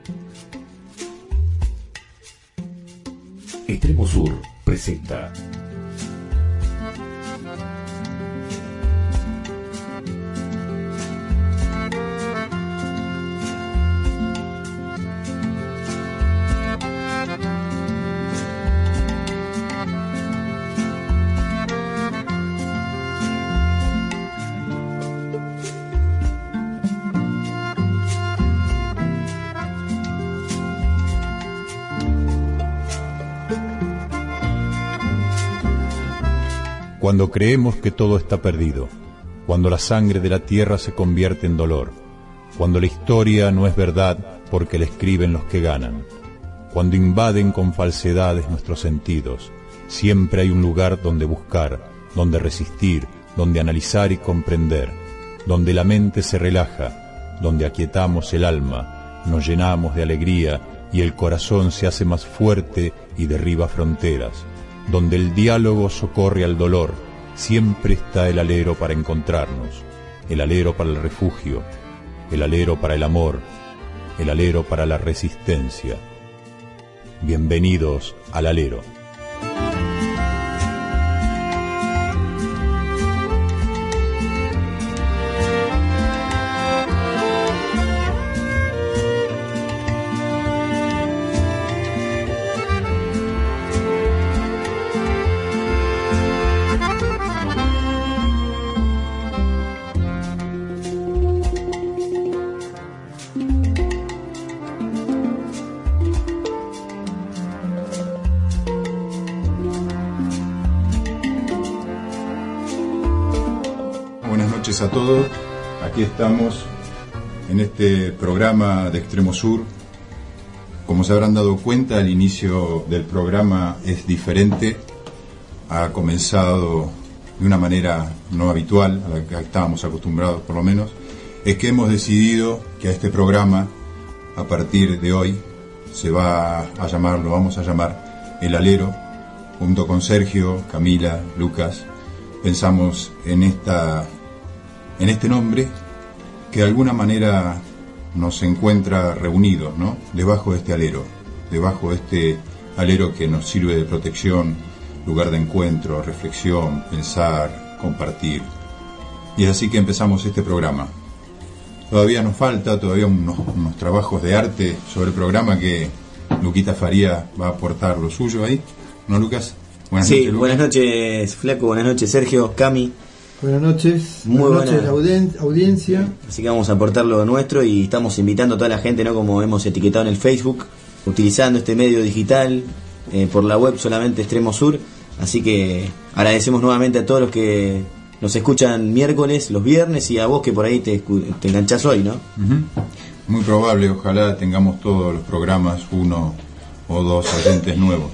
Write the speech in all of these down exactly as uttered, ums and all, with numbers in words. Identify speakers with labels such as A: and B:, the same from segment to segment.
A: Extremo Sur presenta
B: Cuando creemos que todo está perdido, cuando la sangre de la tierra se convierte en dolor, cuando la historia no es verdad porque la escriben los que ganan, cuando invaden con falsedades nuestros sentidos, siempre hay un lugar donde buscar, donde resistir, donde analizar y comprender, donde la mente se relaja, donde aquietamos el alma, nos llenamos de alegría y el corazón se hace más fuerte y derriba fronteras, donde el diálogo socorre al dolor, siempre está el alero para encontrarnos, el alero para el refugio, el alero para el amor, el alero para la resistencia. Bienvenidos al alero.
C: A todos, aquí estamos en este programa de Extremo Sur. Como se habrán dado cuenta, el inicio del programa es diferente, ha comenzado de una manera no habitual, a la que estábamos acostumbrados por lo menos. Es que hemos decidido que a este programa, a partir de hoy, se va a llamar, lo vamos a llamar El Alero. Junto con Sergio, Camila, Lucas, pensamos en esta en este nombre que de alguna manera nos encuentra reunidos, ¿no? Debajo de este alero, debajo de este alero que nos sirve de protección, lugar de encuentro, reflexión, pensar, compartir. Y es así que empezamos este programa. Todavía nos falta, todavía unos, unos trabajos de arte sobre el programa que Luquita Faría va a aportar lo suyo ahí, ¿no, Lucas?
D: Buenas sí, noches, Lucas. Buenas noches, Flaco, buenas noches, Sergio, Cami.
E: Buenas noches,
D: muy
E: buenas
D: buena
E: noches la audiencia.
D: Así que vamos a aportar lo nuestro y estamos invitando a toda la gente, ¿no? Como hemos etiquetado en el Facebook, utilizando este medio digital, eh, por la web solamente Extremo Sur. Así que agradecemos nuevamente a todos los que nos escuchan miércoles, los viernes, y a vos que por ahí te, te enganchás hoy, ¿no?
C: Uh-huh. Muy probable, ojalá tengamos todos los programas, uno o dos oyentes nuevos.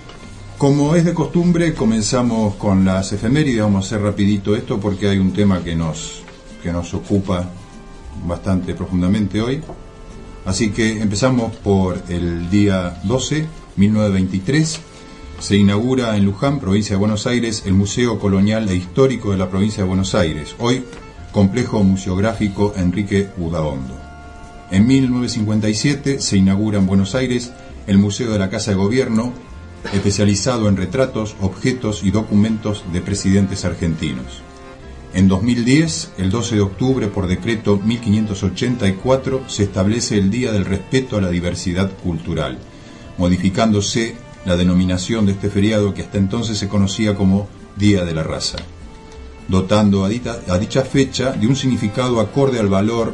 C: Como es de costumbre, comenzamos con las efemérides. Vamos a hacer rapidito esto porque hay un tema que nos, que nos ocupa bastante profundamente hoy. Así que empezamos por el día doce, mil novecientos veintitrés. Se inaugura en Luján, provincia de Buenos Aires, el Museo Colonial e Histórico de la provincia de Buenos Aires, hoy Complejo Museográfico Enrique Udaondo. En mil novecientos cincuenta y siete se inaugura en Buenos Aires el Museo de la Casa de Gobierno, especializado en retratos, objetos y documentos de presidentes argentinos. En dos mil diez, el doce de octubre, por decreto mil quinientos ochenta y cuatro, se establece el Día del Respeto a la Diversidad Cultural, modificándose la denominación de este feriado que hasta entonces se conocía como Día de la Raza, dotando a dicha, a dicha fecha de un significado acorde al valor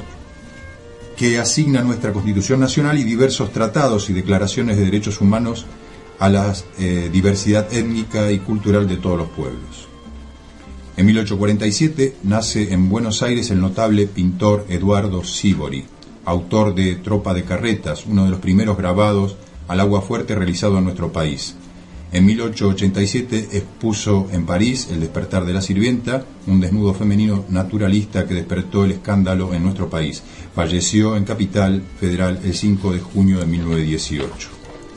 C: que asigna nuestra Constitución Nacional y diversos tratados y declaraciones de derechos humanos a la eh, diversidad étnica y cultural de todos los pueblos. En mil ochocientos cuarenta y siete nace en Buenos Aires el notable pintor Eduardo Sívori, autor de Tropa de Carretas, uno de los primeros grabados al agua fuerte realizado en nuestro país. En mil ochocientos ochenta y siete expuso en París El despertar de la sirvienta, un desnudo femenino naturalista que despertó el escándalo en nuestro país. Falleció en Capital Federal el cinco de junio de mil novecientos dieciocho.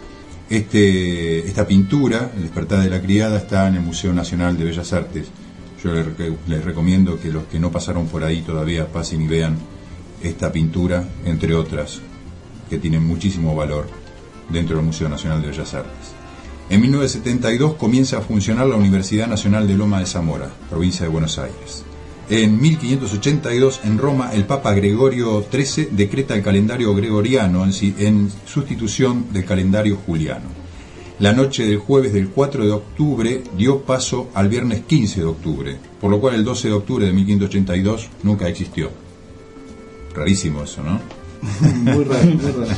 C: Este, esta pintura, El despertar de la criada, está en el Museo Nacional de Bellas Artes. Yo les, les recomiendo que los que no pasaron por ahí todavía pasen y vean esta pintura, entre otras, que tienen muchísimo valor dentro del Museo Nacional de Bellas Artes. En mil novecientos setenta y dos comienza a funcionar la Universidad Nacional de Loma de Zamora, provincia de Buenos Aires. En mil quinientos ochenta y dos, en Roma, el Papa Gregorio trece decreta el calendario gregoriano en, en sustitución del calendario juliano. La noche del jueves del cuatro de octubre dio paso al viernes quince de octubre, por lo cual el doce de octubre de mil quinientos ochenta y dos nunca existió. Rarísimo eso, ¿no?
E: Muy raro, muy raro.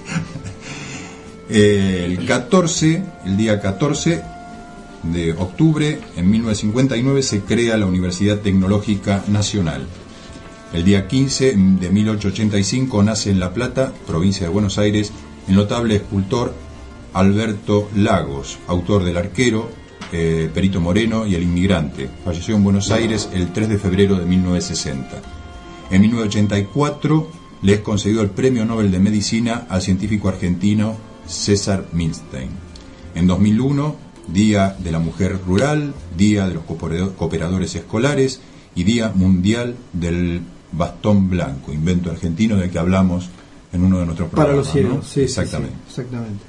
C: El catorce, el día catorce de octubre, en mil novecientos cincuenta y nueve, se crea la Universidad Tecnológica Nacional. El día quince de mil ochocientos ochenta y cinco nace en La Plata, provincia de Buenos Aires, el notable escultor Alberto Lagos, autor del Arquero, eh, Perito Moreno y El Inmigrante. Falleció en Buenos Aires el tres de febrero de mil novecientos sesenta. En mil novecientos ochenta y cuatro le es concedido el Premio Nobel de Medicina al científico argentino César Milstein. En dos mil uno, Día de la Mujer Rural, Día de los Cooperadores Escolares y Día Mundial del Bastón Blanco, invento argentino del que hablamos en uno de nuestros programas.
E: Para los ciegos,
C: ¿no?
E: sí,
C: exactamente.
E: Sí, exactamente.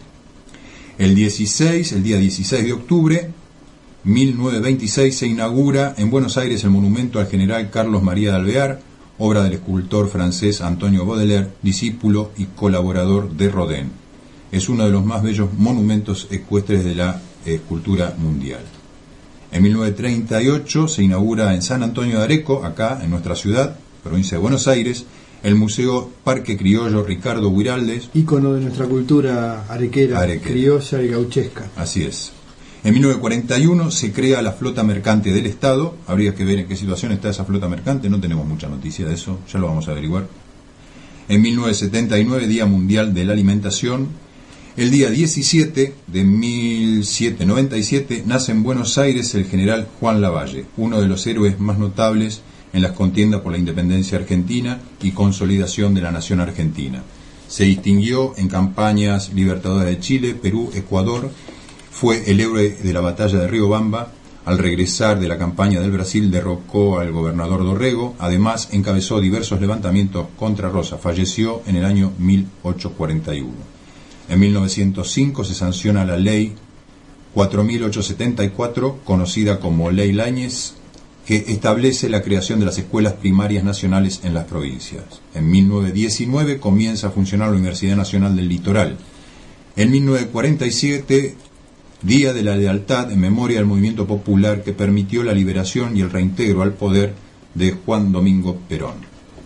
C: El dieciséis, el día dieciséis de octubre, mil novecientos veintiséis, se inaugura en Buenos Aires el monumento al general Carlos María de Alvear, obra del escultor francés Antonio Baudelaire, discípulo y colaborador de Rodin. Es uno de los más bellos monumentos ecuestres de la escultura mundial. En mil novecientos treinta y ocho se inaugura en San Antonio de Areco, acá en nuestra ciudad, provincia de Buenos Aires, el Museo Parque Criollo Ricardo Guiraldes,
E: ícono de nuestra cultura arequera,
C: Arequera.
E: criolla y gauchesca.
C: Así es. En mil novecientos cuarenta y uno se crea la flota mercante del Estado. Habría que ver en qué situación está esa flota mercante, no tenemos mucha noticia de eso, ya lo vamos a averiguar. En mil novecientos setenta y nueve, Día Mundial de la Alimentación. El día diecisiete de mil setecientos noventa y siete nace en Buenos Aires el general Juan Lavalle, uno de los héroes más notables en las contiendas por la independencia argentina y consolidación de la nación argentina. Se distinguió en campañas libertadoras de Chile, Perú, Ecuador. Fue el héroe de la batalla de Riobamba. Al regresar de la campaña del Brasil derrocó al gobernador Dorrego. Además encabezó diversos levantamientos contra Rosa. Falleció en el año mil ochocientos cuarenta y uno. En mil novecientos cinco se sanciona la ley cuatro mil ochocientos setenta y cuatro, conocida como Ley Lañez, que establece la creación de las escuelas primarias nacionales en las provincias. En mil novecientos diecinueve comienza a funcionar la Universidad Nacional del Litoral. En mil novecientos cuarenta y siete, Día de la Lealtad en memoria del movimiento popular que permitió la liberación y el reintegro al poder de Juan Domingo Perón.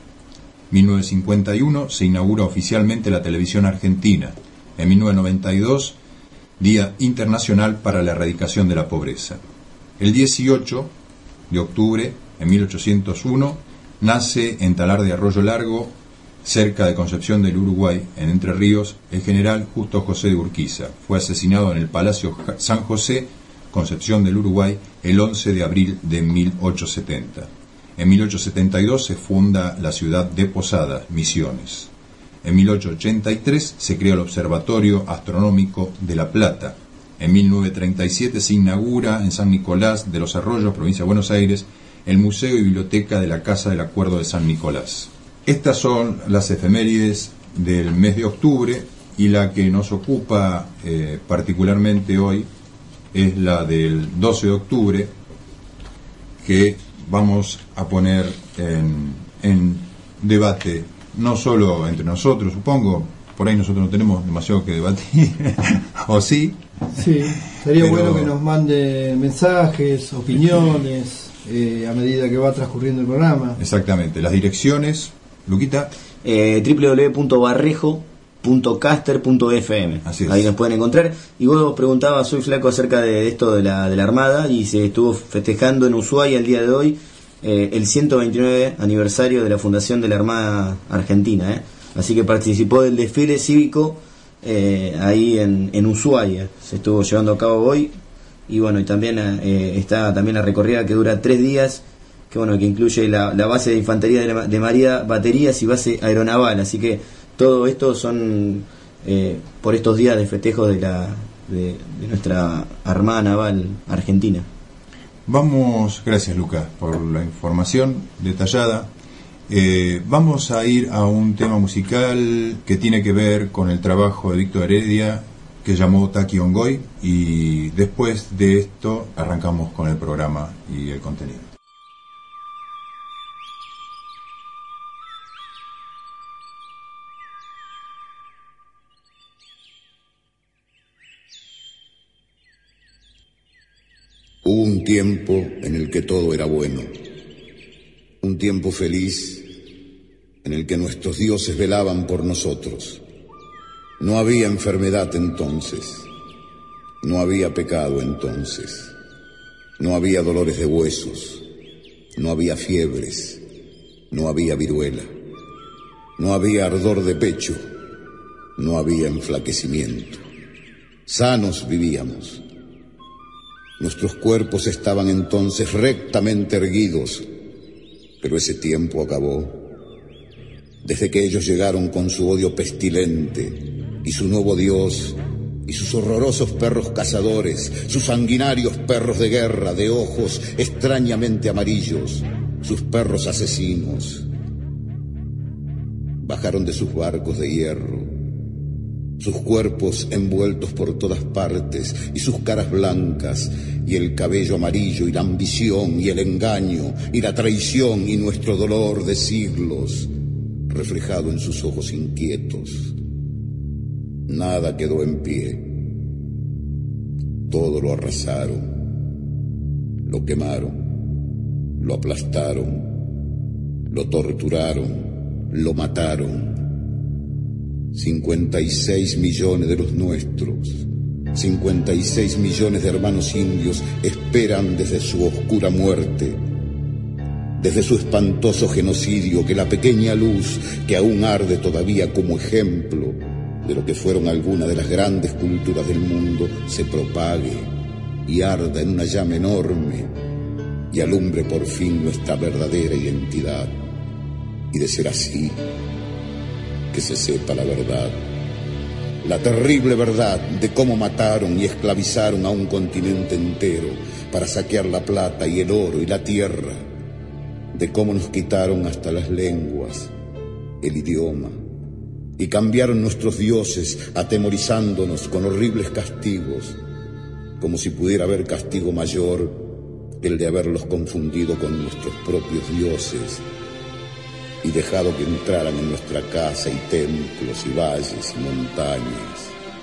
C: mil novecientos cincuenta y uno se inaugura oficialmente la televisión argentina. En mil novecientos noventa y dos, Día Internacional para la Erradicación de la Pobreza. El dieciocho de octubre, en mil ochocientos uno, nace en Talar de Arroyo Largo, cerca de Concepción del Uruguay, en Entre Ríos, el general Justo José de Urquiza. Fue asesinado en el Palacio San José, Concepción del Uruguay, el once de abril de mil ochocientos setenta. En mil ochocientos setenta y dos se funda la ciudad de Posadas, Misiones. En mil ochocientos ochenta y tres se crea el Observatorio Astronómico de La Plata. En mil novecientos treinta y siete se inaugura en San Nicolás de los Arroyos, provincia de Buenos Aires, el Museo y Biblioteca de la Casa del Acuerdo de San Nicolás. Estas son las efemérides del mes de octubre, y la que nos ocupa eh, particularmente hoy es la del doce de octubre, que vamos a poner en, en debate, no solo entre nosotros, supongo, por ahí nosotros no tenemos demasiado que debatir, o sí.
E: Sí, sería
C: pero...
E: bueno que nos manden mensajes, opiniones, eh, a medida que va transcurriendo el programa.
C: Exactamente, las direcciones, Luquita.
D: Eh, doble u doble u doble u punto barrejo punto caster punto f m.
C: Así es.
D: Ahí nos pueden encontrar. Y vos preguntabas, soy flaco, acerca de esto de la, de la Armada, y se estuvo festejando en Ushuaia el día de hoy eh, el ciento veintinueve aniversario de la fundación de la Armada Argentina, ¿eh? Así que participó del desfile cívico eh, ahí en, en Ushuaia. Se estuvo llevando a cabo hoy. Y bueno, y también eh, está también la recorrida que dura tres días, que bueno, que incluye la, la base de infantería de, la, de María, baterías y base aeronaval. Así que todo esto son eh, por estos días de festejo de la de, de nuestra Armada Naval Argentina.
C: Vamos, gracias Lucas por la información detallada. Eh, vamos a ir a un tema musical que tiene que ver con el trabajo de Víctor Heredia, que llamó Taki Ongoy, y después de esto arrancamos con el programa y el contenido.
F: Hubo un tiempo en el que todo era bueno, un tiempo feliz en el que nuestros dioses velaban por nosotros. No había enfermedad entonces, no había pecado entonces, no había dolores de huesos, no había fiebres, no había viruela, no había ardor de pecho, no había enflaquecimiento. Sanos vivíamos. Nuestros cuerpos estaban entonces rectamente erguidos, pero ese tiempo acabó. Desde que ellos llegaron con su odio pestilente y su nuevo dios y sus horrorosos perros cazadores, sus sanguinarios perros de guerra de ojos extrañamente amarillos, sus perros asesinos, bajaron de sus barcos de hierro, sus cuerpos envueltos por todas partes y sus caras blancas y el cabello amarillo y la ambición y el engaño y la traición y nuestro dolor de siglos reflejado en sus ojos inquietos. Nada quedó en pie. Todo lo arrasaron, lo quemaron, lo aplastaron, lo torturaron, lo mataron. cincuenta y seis millones de los nuestros, cincuenta y seis millones de hermanos indios esperan desde su oscura muerte, desde su espantoso genocidio, que la pequeña luz que aún arde todavía como ejemplo de lo que fueron algunas de las grandes culturas del mundo se propague y arda en una llama enorme y alumbre por fin nuestra verdadera identidad. Y de ser así, que se sepa la verdad, la terrible verdad de cómo mataron y esclavizaron a un continente entero para saquear la plata y el oro y la tierra, de cómo nos quitaron hasta las lenguas, el idioma, y cambiaron nuestros dioses atemorizándonos con horribles castigos, como si pudiera haber castigo mayor que el de haberlos confundido con nuestros propios dioses y dejado que entraran en nuestra casa y templos y valles y montañas.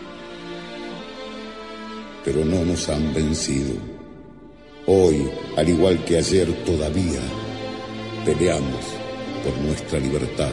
F: Pero no nos han vencido. Hoy, al igual que ayer, todavía peleamos por nuestra libertad.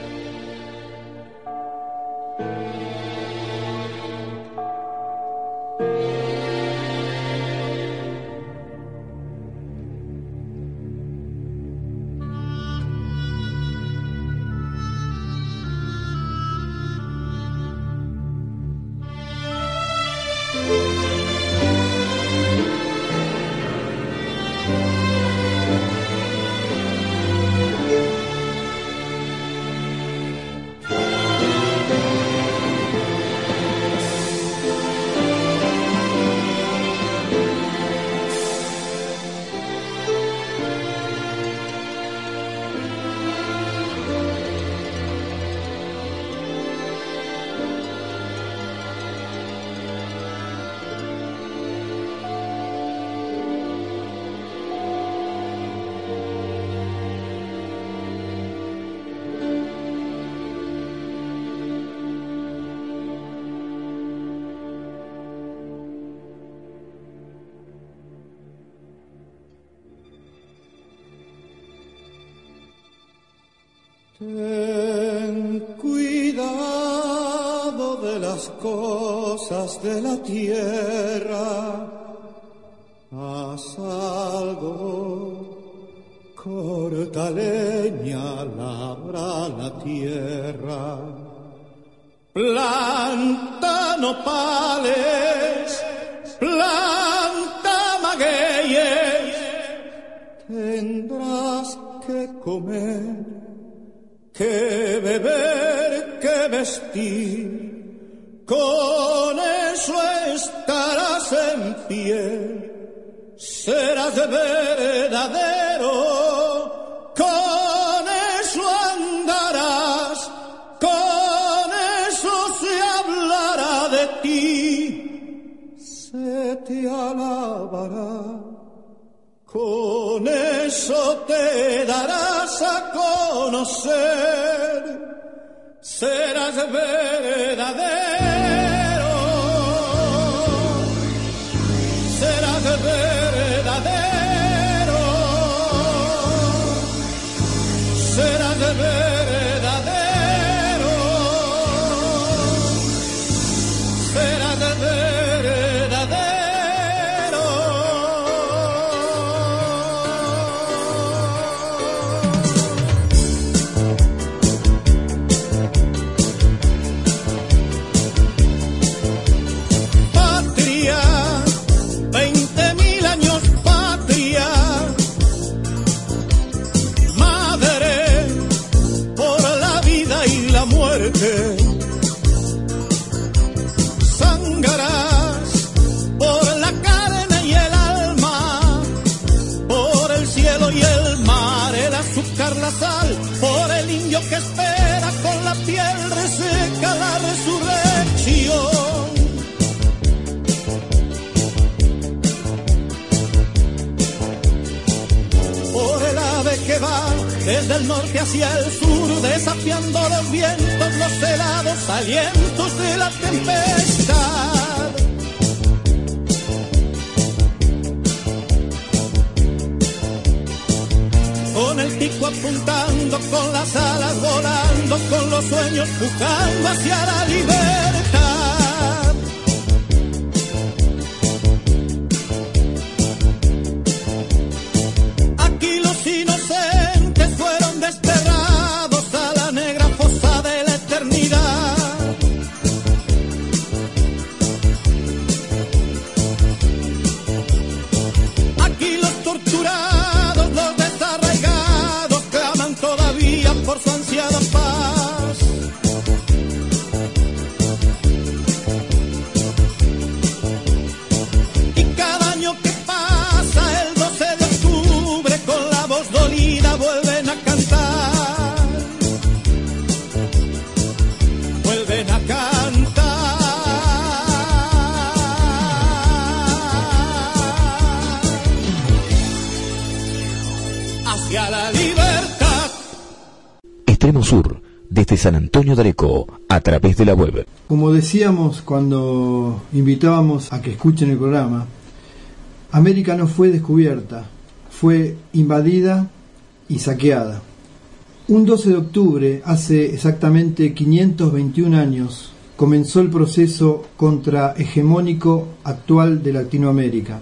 G: Ten cuidado de las cosas de la tierra, haz algo, corta leña, labra la tierra, planta nopales, planta magueyes, tendrás que comer, que beber, que vestir, con eso estarás en pie, serás verdadero, con eso de ti se te alabará. Con eso te darás a conocer, serás verdadero, serás verdadero, serás verdadero, serás verdadero. Sangrarás por la carne y el alma, por el cielo y el mar, el azúcar, la sal, por el indio que espera con la piel reseca la resurrección. Por el ave que va desde el norte hacia el sur, desafiando los vientos, los helados alientos de la tempestad. Con el pico apuntando, con las alas volando, con los sueños pujando hacia la libertad. Aquí los inocentes fueron desterrados a la negra fosa de la eternidad. Aquí los torturados, los desarraigados, claman todavía por su ansiada paz. Y cada año que pasa, el doce de octubre, con la voz dolida vuelven a cantar, vuelven a cantar hacia la libertad.
A: Extremo Sur, desde San Antonio de Areco, a través de la web.
E: Como decíamos cuando invitábamos a que escuchen el programa, América no fue descubierta, fue invadida y saqueada. Un doce de octubre, hace exactamente quinientos veintiún años, comenzó el proceso contrahegemónico actual de Latinoamérica.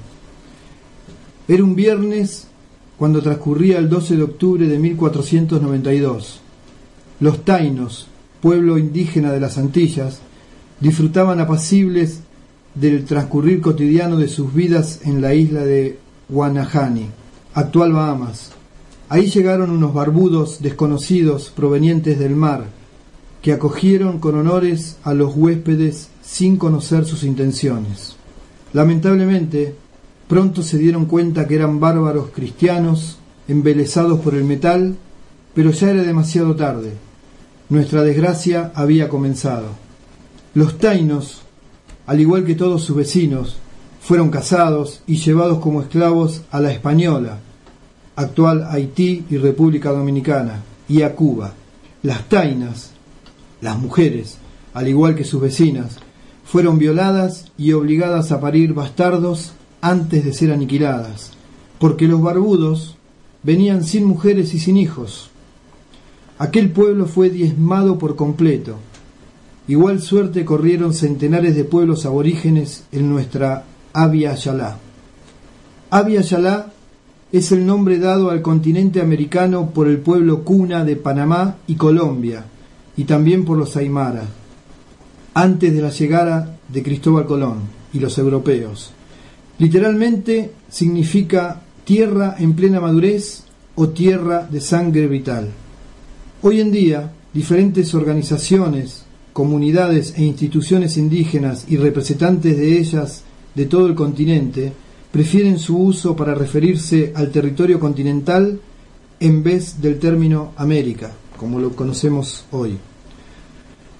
E: Era un viernes cuando transcurría el doce de octubre de mil cuatrocientos noventa y dos. Los tainos, pueblo indígena de las Antillas, disfrutaban apacibles del transcurrir cotidiano de sus vidas en la isla de Guanahani, actual Bahamas. Ahí llegaron unos barbudos desconocidos provenientes del mar, que acogieron con honores a los huéspedes sin conocer sus intenciones. Lamentablemente, pronto se dieron cuenta que eran bárbaros cristianos, embelesados por el metal, pero ya era demasiado tarde. Nuestra desgracia había comenzado. Los tainos, al igual que todos sus vecinos, fueron cazados y llevados como esclavos a la Española, actual Haití y República Dominicana, y a Cuba. Las tainas, las mujeres, al igual que sus vecinas, fueron violadas y obligadas a parir bastardos antes de ser aniquiladas, porque los barbudos venían sin mujeres y sin hijos. Aquel pueblo fue diezmado por completo. Igual suerte corrieron centenares de pueblos aborígenes en nuestra Abya Yala. Abya Yala es el nombre dado al continente americano por el pueblo cuna de Panamá y Colombia, y también por los Aymara, antes de la llegada de Cristóbal Colón y los europeos. Literalmente significa tierra en plena madurez o tierra de sangre vital. Hoy en día, diferentes organizaciones, comunidades e instituciones indígenas y representantes de ellas de todo el continente prefieren su uso para referirse al territorio continental en vez del término América, como lo conocemos hoy.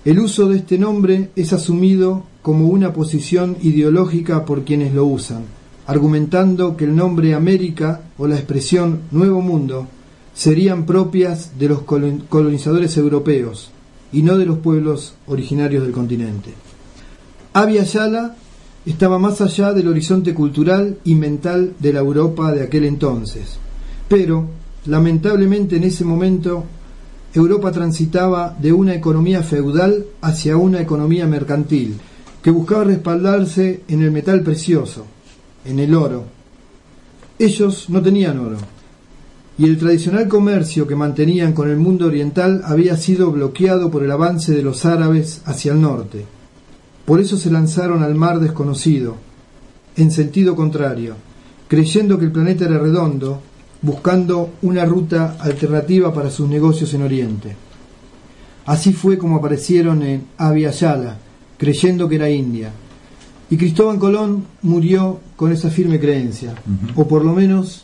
E: El uso de este nombre es asumido como una posición ideológica por quienes lo usan, argumentando que el nombre América o la expresión Nuevo Mundo serían propias de los colonizadores europeos y no de los pueblos originarios del continente. Abya Yala estaba más allá del horizonte cultural y mental de la Europa de aquel entonces, pero lamentablemente en ese momento Europa transitaba de una economía feudal hacia una economía mercantil que buscaba respaldarse en el metal precioso, en el oro. Ellos no tenían oro, y el tradicional comercio que mantenían con el mundo oriental había sido bloqueado por el avance de los árabes hacia el norte. Por eso se lanzaron al mar desconocido, en sentido contrario, creyendo que el planeta era redondo, buscando una ruta alternativa para sus negocios en Oriente. Así fue como aparecieron en Abya Yala, creyendo que era India. Y Cristóbal Colón murió con esa firme creencia, uh-huh. o por lo menos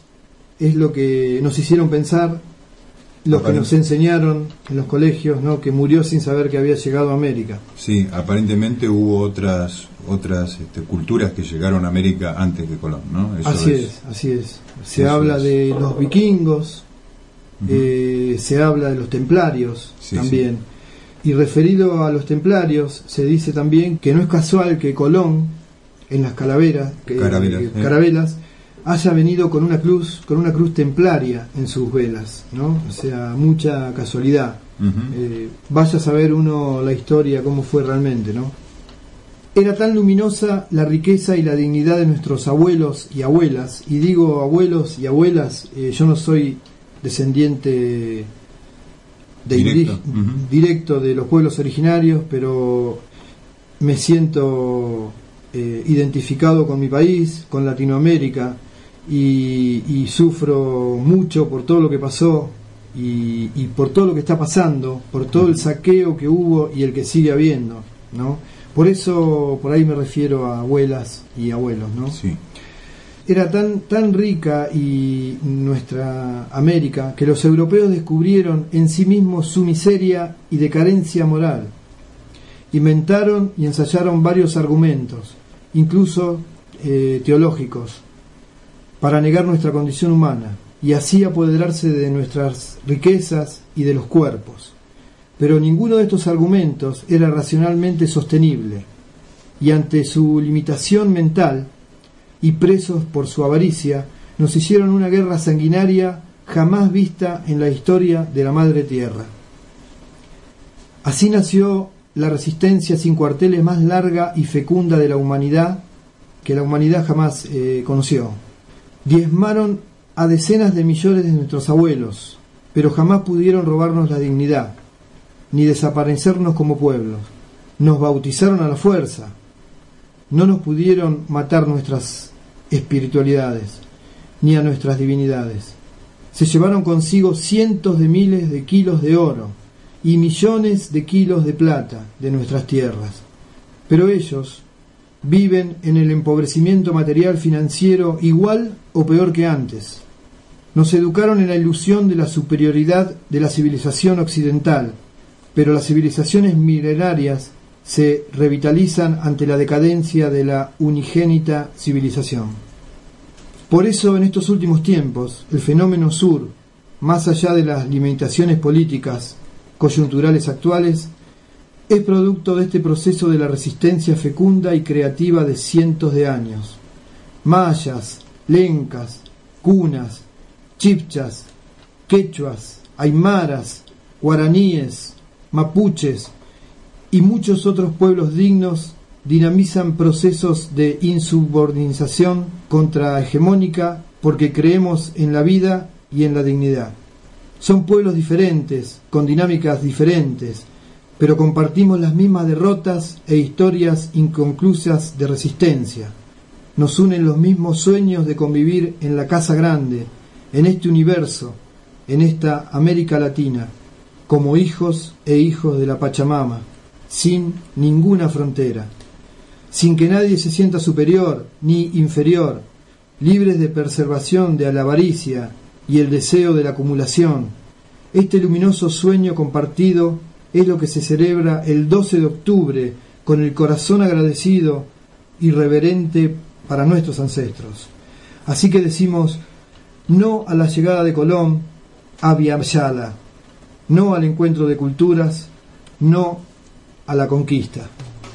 E: es lo que nos hicieron pensar los Aparent- que nos enseñaron en los colegios, ¿no? Que murió sin saber que había llegado a América.
C: Sí, aparentemente hubo otras otras este, culturas que llegaron a América antes que Colón, ¿no? Eso
E: así es, es, así es. Se
C: Eso
E: habla
C: es.
E: de los vikingos, uh-huh. eh, se habla de los templarios sí, también. Sí. Y referido a los templarios, se dice también que no es casual que Colón, en las calaveras, que,
C: carabelas,
E: eh,
C: eh.
E: carabelas, haya venido con una cruz, con una cruz templaria en sus velas, ¿no? O sea, mucha casualidad. Uh-huh. Eh, vaya a saber uno la historia, cómo fue realmente, ¿no? Era tan luminosa la riqueza y la dignidad de nuestros abuelos y abuelas, y digo abuelos y abuelas, eh, yo no soy descendiente de
C: directo.
E: Indí-
C: Uh-huh.
E: directo de los pueblos originarios, pero me siento eh, identificado con mi país, con Latinoamérica, y, y sufro mucho por todo lo que pasó y, y por todo lo que está pasando, por todo el saqueo que hubo y el que sigue habiendo, ¿no? Por eso, por ahí me refiero a abuelas y abuelos, ¿no?
C: Sí.
E: Era tan, tan rica y nuestra América que los europeos descubrieron en sí mismos su miseria y decadencia moral. Inventaron y ensayaron varios argumentos, incluso eh, teológicos, para negar nuestra condición humana y así apoderarse de nuestras riquezas y de los cuerpos. Pero ninguno de estos argumentos era racionalmente sostenible, y ante su limitación mental y presos por su avaricia, nos hicieron una guerra sanguinaria jamás vista en la historia de la Madre Tierra. Así nació la resistencia sin cuarteles más larga y fecunda de la humanidad que la humanidad jamás eh, conoció. Diezmaron a decenas de millones de nuestros abuelos, pero jamás pudieron robarnos la dignidad, ni desaparecernos como pueblos. Nos bautizaron a la fuerza, no nos pudieron matar nuestras espiritualidades, ni a nuestras divinidades. Se llevaron consigo cientos de miles de kilos de oro y millones de kilos de plata de nuestras tierras. Pero ellos viven en el empobrecimiento material financiero igual o peor que antes. Nos educaron en la ilusión de la superioridad de la civilización occidental, pero las civilizaciones milenarias se revitalizan ante la decadencia de la unigénita civilización. Por eso, en estos últimos tiempos, el fenómeno sur, más allá de las limitaciones políticas coyunturales actuales, es producto de este proceso de la resistencia fecunda y creativa de cientos de años. Mayas, lencas, cunas, chibchas, quechuas, aymaras, guaraníes, mapuches y muchos otros pueblos dignos dinamizan procesos de insubordinación contrahegemónica porque creemos en la vida y en la dignidad. Son pueblos diferentes, con dinámicas diferentes, pero compartimos las mismas derrotas e historias inconclusas de resistencia. Nos unen los mismos sueños de convivir en la casa grande, en este universo, en esta América Latina, como hijos e hijos de la Pachamama, sin ninguna frontera, sin que nadie se sienta superior ni inferior, libres de preservación de la avaricia y el deseo de la acumulación. Este luminoso sueño compartido es lo que se celebra el doce de octubre con el corazón agradecido y reverente para nuestros ancestros. Así que decimos no a la llegada de Colón a Viayala, no al encuentro de culturas, no a la conquista.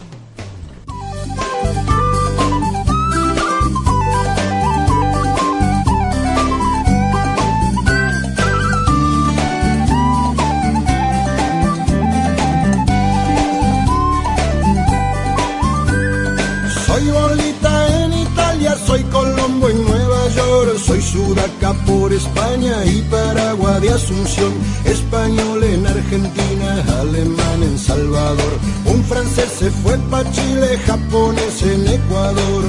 G: Soy Bolita en Italia, soy Colombo en Nueva York, soy Sudaca por España y Paraguay de Asunción, español en Argentina, alemán en Salvador, un francés se fue pa' Chile, japonés en Ecuador.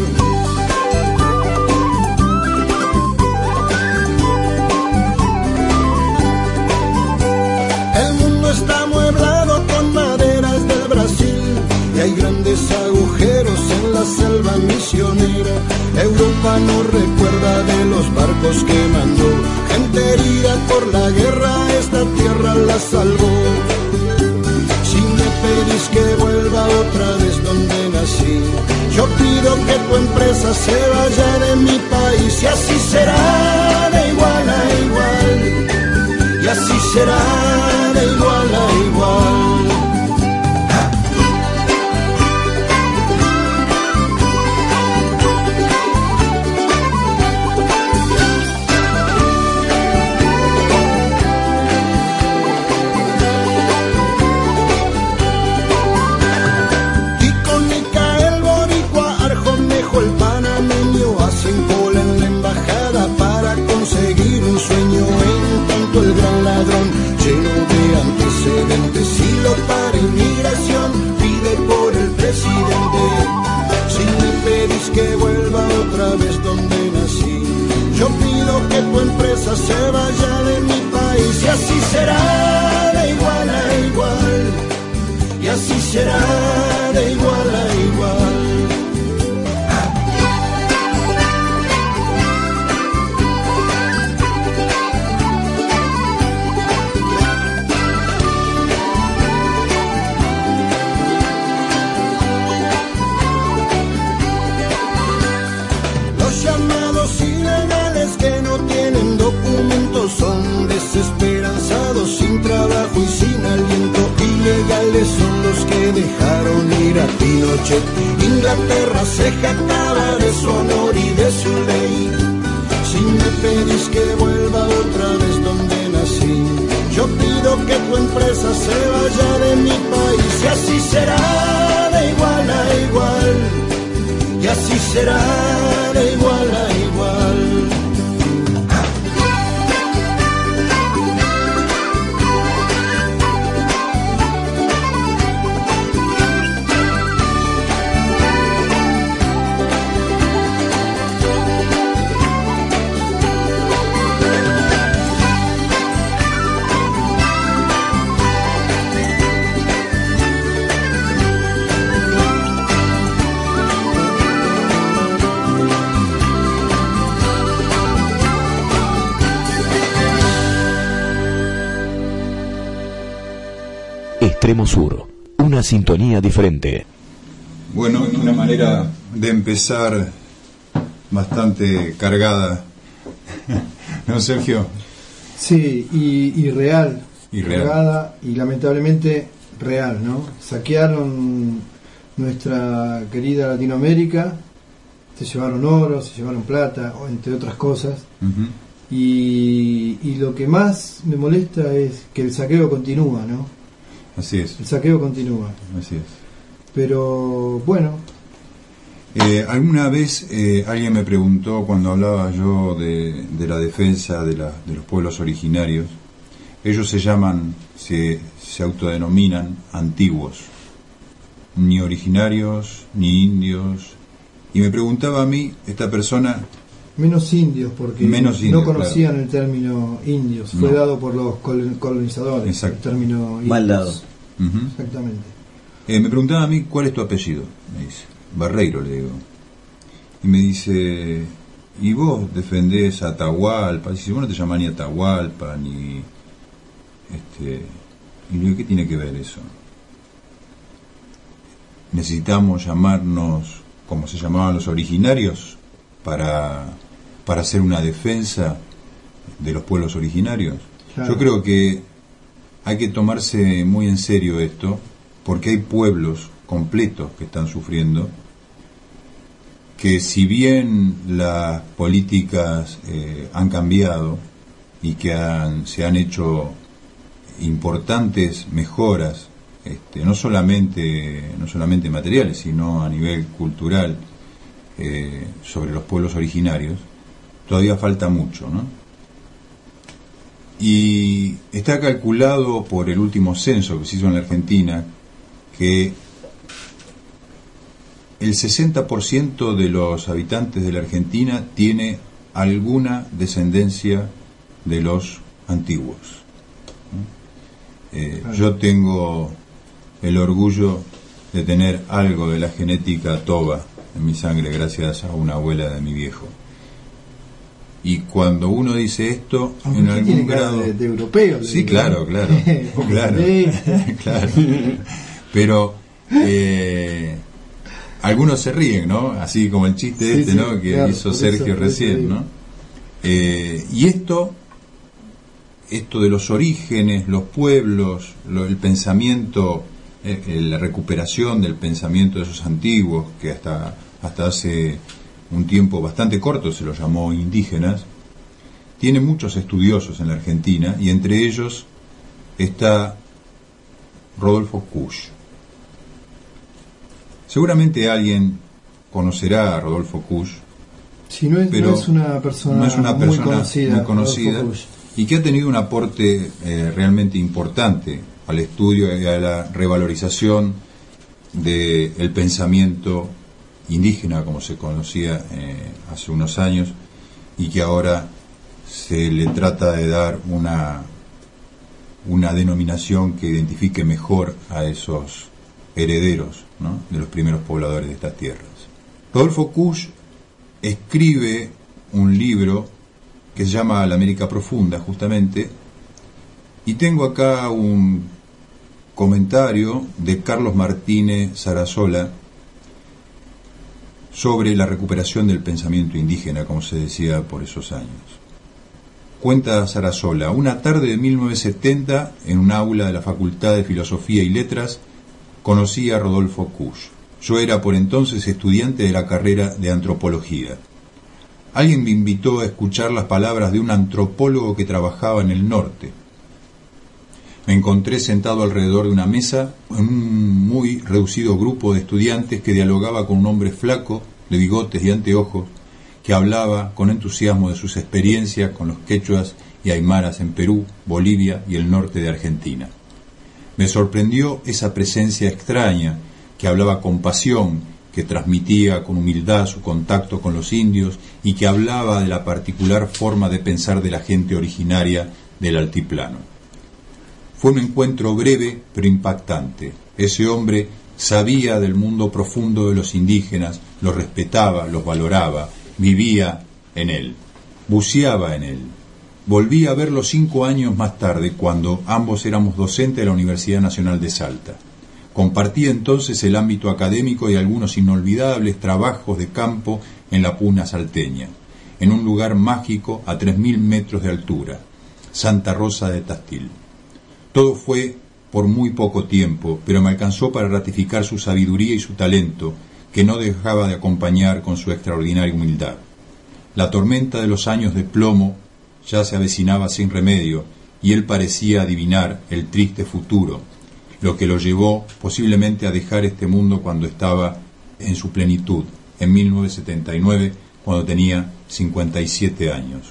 G: El mundo está amueblado con maderas del Brasil y hay grandes agujeros en la selva misionera. Europa no recuerda de los barcos que mandó, gente herida por la guerra, esta tierra la salvó. Si me pedís que vuelva otra vez donde nací, yo pido que tu empresa se vaya de mi país, y así será de igual a igual, y así será de igual a igual. El gran ladrón, lleno de antecedentes, y lo para inmigración, pide por el presidente. Si me pedís que vuelva otra vez donde nací, yo pido que tu empresa se vaya de mi país, y así será de igual a igual, y así será de igual a igual. Son desesperanzados, sin trabajo y sin aliento, ilegales son los que dejaron ir a Pinochet. Inglaterra se jactaba de su honor y de su ley. Si me pedís que vuelva otra vez donde nací, yo pido que tu empresa se vaya de mi país, y así será de igual a igual, y así será de igual a igual.
A: Extremo Sur, una sintonía diferente.
C: Bueno, una manera de empezar bastante cargada, ¿no, Sergio?
E: Sí, y, y real,
C: y real,
E: cargada y lamentablemente real, ¿no? Saquearon nuestra querida Latinoamérica, se llevaron oro, se llevaron plata, entre otras cosas. Uh-huh. y, y lo que más me molesta es que el saqueo continúa, ¿no?
C: Así es.
E: El saqueo continúa.
C: Así es.
E: Pero bueno.
C: Eh, alguna vez eh, alguien me preguntó, cuando hablaba yo de, de la defensa de, la, de los pueblos originarios, ellos se llaman, se, se autodenominan antiguos, ni originarios, ni indios, y me preguntaba a mí, esta persona...
E: Menos indios, porque
C: menos indios,
E: no conocían
C: claro.
E: el término indios, fue no. dado por los colonizadores.
C: Exacto.
E: El término indios.
D: Mal dado.
C: Uh-huh.
E: Exactamente.
C: Eh, me preguntaba a mí, ¿cuál es tu apellido? Me dice, Barreiro, le digo. Y me dice, ¿y vos defendés a Atahualpa? Dice, vos no te llamás ni Atahualpa, ni... este Y le digo, ¿qué tiene que ver eso? ¿Necesitamos llamarnos como se llamaban los originarios para, para hacer una defensa de los pueblos originarios? Claro. Yo creo que hay que tomarse muy en serio esto, porque hay pueblos completos que están sufriendo, que si bien las políticas eh, han cambiado y que han, se han hecho importantes mejoras, este, no solamente no solamente materiales, sino a nivel cultural, eh, sobre los pueblos originarios, todavía falta mucho, ¿no? Y está calculado por el último censo que se hizo en la Argentina que el sesenta por ciento de los habitantes de la Argentina tiene alguna descendencia de los antiguos. Eh, yo tengo el orgullo de tener algo de la genética toba en mi sangre gracias a una abuela de mi viejo. Y cuando uno dice esto,
E: aunque
C: en algún
E: tiene
C: grado
E: de, de europeo,
C: sí, claro, claro, claro, claro. Pero eh, algunos se ríen, ¿no? Así como el chiste sí, este, sí, ¿no? Que claro, hizo Sergio eso, recién, ¿no? Eh, y esto, esto de los orígenes, los pueblos, lo, el pensamiento, eh, la recuperación del pensamiento de esos antiguos que hasta hasta hace un tiempo bastante corto se los llamó indígenas, tiene muchos estudiosos en la Argentina, y entre ellos está Rodolfo Kusch. Seguramente alguien conocerá a Rodolfo Kusch,
E: si no es,
C: pero
E: no es una persona,
C: no es una persona
E: muy conocida,
C: muy conocida y que ha tenido un aporte eh, realmente importante al estudio y a la revalorización del pensamiento indígena, como se conocía eh, hace unos años, y que ahora se le trata de dar una, una denominación que identifique mejor a esos herederos, ¿no?, de los primeros pobladores de estas tierras. Rodolfo Kusch escribe un libro que se llama La América Profunda, justamente, y tengo acá un comentario de Carlos Martínez Sarasola sobre la recuperación del pensamiento indígena, como se decía por esos años. Cuenta Sarasola: una tarde de mil novecientos setenta, en un aula de la Facultad de Filosofía y Letras, conocí a Rodolfo Kusch. Yo era por entonces estudiante de la carrera de antropología. Alguien me invitó a escuchar las palabras de un antropólogo que trabajaba en el norte. Me encontré sentado alrededor de una mesa en un muy reducido grupo de estudiantes que dialogaba con un hombre flaco, de bigotes y anteojos, que hablaba con entusiasmo de sus experiencias con los quechuas y aymaras en Perú, Bolivia y el norte de Argentina. Me sorprendió esa presencia extraña, que hablaba con pasión, que transmitía con humildad su contacto con los indios y que hablaba de la particular forma de pensar de la gente originaria del altiplano. Fue un encuentro breve pero impactante. Ese hombre sabía del mundo profundo de los indígenas, los respetaba, los valoraba, vivía en él, buceaba en él. Volví a verlo cinco años más tarde, cuando ambos éramos docentes de la Universidad Nacional de Salta. Compartí entonces el ámbito académico y algunos inolvidables trabajos de campo en la puna salteña, en un lugar mágico a tres mil metros de altura, Santa Rosa de Tastil. Todo fue por muy poco tiempo, pero me alcanzó para ratificar su sabiduría y su talento, que no dejaba de acompañar con su extraordinaria humildad. La tormenta de los años de plomo ya se avecinaba sin remedio, y él parecía adivinar el triste futuro, lo que lo llevó posiblemente a dejar este mundo cuando estaba en su plenitud, en mil novecientos setenta y nueve, cuando tenía cincuenta y siete años.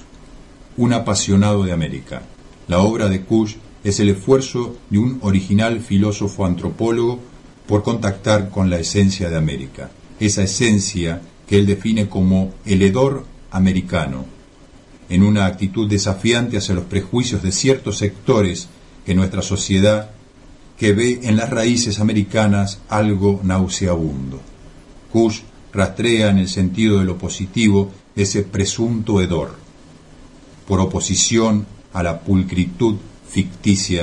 C: Un apasionado de América. La obra de Kusch es el esfuerzo de un original filósofo antropólogo por contactar con la esencia de América, esa esencia que él define como el hedor americano, en una actitud desafiante hacia los prejuicios de ciertos sectores que nuestra sociedad que ve en las raíces americanas algo nauseabundo. Kusch rastrea en el sentido de lo positivo ese presunto hedor, por oposición a la pulcritud ficticia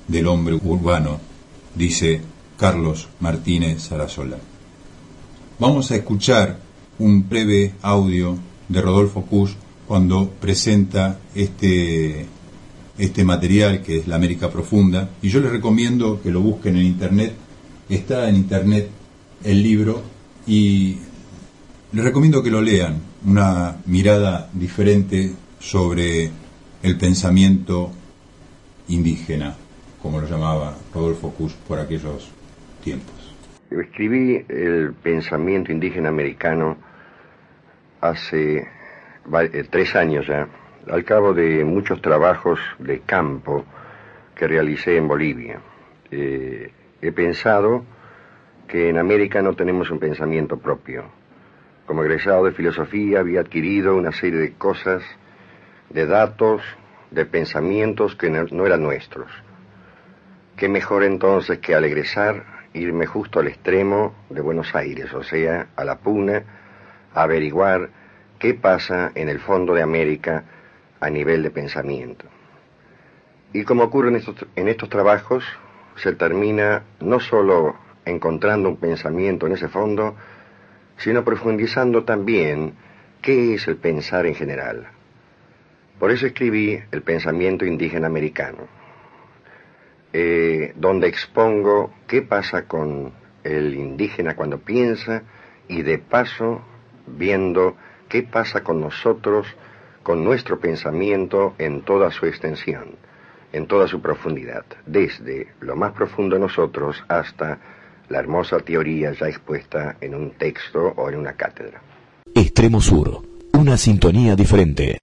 C: del hombre urbano, dice Carlos Martínez Sarasola. Vamos a escuchar un breve audio de Rodolfo Kusch cuando presenta este, este material que es La América Profunda, y yo les recomiendo que lo busquen en internet. Está en internet el libro y les recomiendo que lo lean, una mirada diferente sobre el pensamiento indígena, como lo llamaba Rodolfo Kusch por aquellos tiempos.
H: Escribí el pensamiento indígena americano hace eh, tres años ya, al cabo de muchos trabajos de campo que realicé en Bolivia. Eh, he pensado que en América no tenemos un pensamiento propio. Como egresado de filosofía había adquirido una serie de cosas, de datos, de pensamientos que no, no eran nuestros. Qué mejor entonces que al egresar irme justo al extremo de Buenos Aires, o sea, a la Puna, a averiguar qué pasa en el fondo de América a nivel de pensamiento. Y como ocurre en estos, en estos trabajos, se termina no solo encontrando un pensamiento en ese fondo, sino profundizando también qué es el pensar en general. Por eso escribí El pensamiento indígena americano, eh, donde expongo qué pasa con el indígena cuando piensa, y de paso viendo qué pasa con nosotros, con nuestro pensamiento en toda su extensión, en toda su profundidad, desde lo más profundo de nosotros hasta la hermosa teoría ya expuesta en un texto o en una cátedra.
A: Extremo Sur, una sintonía diferente.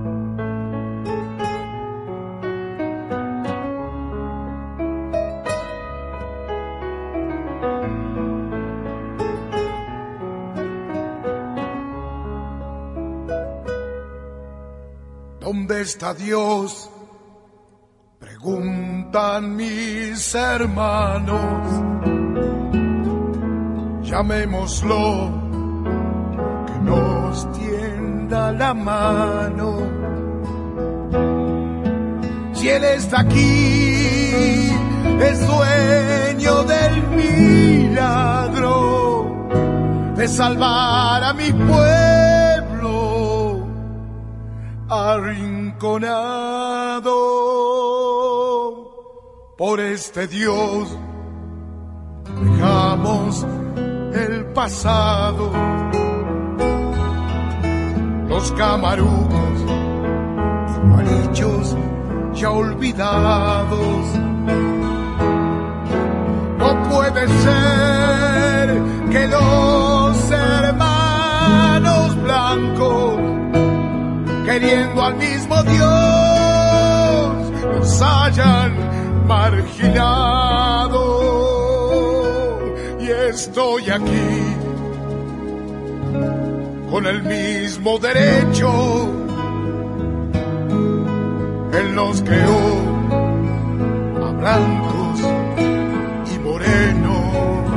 I: ¿Dónde está Dios?, preguntan mis hermanos. Llamémoslo, que nos tienda la mano. Si Él está aquí, es dueño del milagro de salvar a mi pueblo arrinconado. Por este Dios dejamos el pasado, los camarucos amarillos ya olvidados. No puede ser que dos hermanos blancos, queriendo al mismo Dios, nos hayan marginado. Y estoy aquí con el mismo derecho. Él nos creó a blancos y morenos.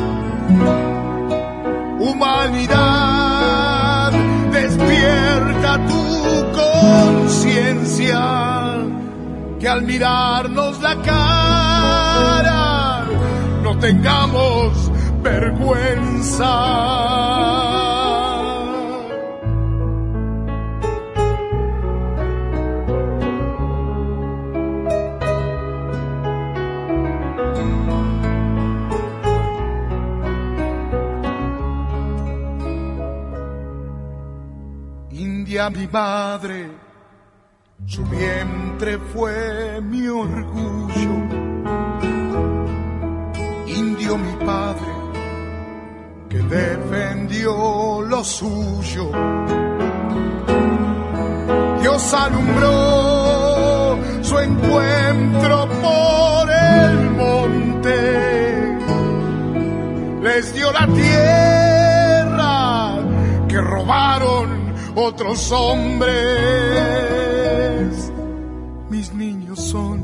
I: Humanidad, despierta tu conciencia, que al mirarnos la cara no tengamos vergüenza. India, mi madre, su vientre fue mi orgullo. Indio, mi padre, que defendió lo suyo. Dios alumbró su encuentro por el monte, les dio la tierra que robaron otros hombres. Mis niños son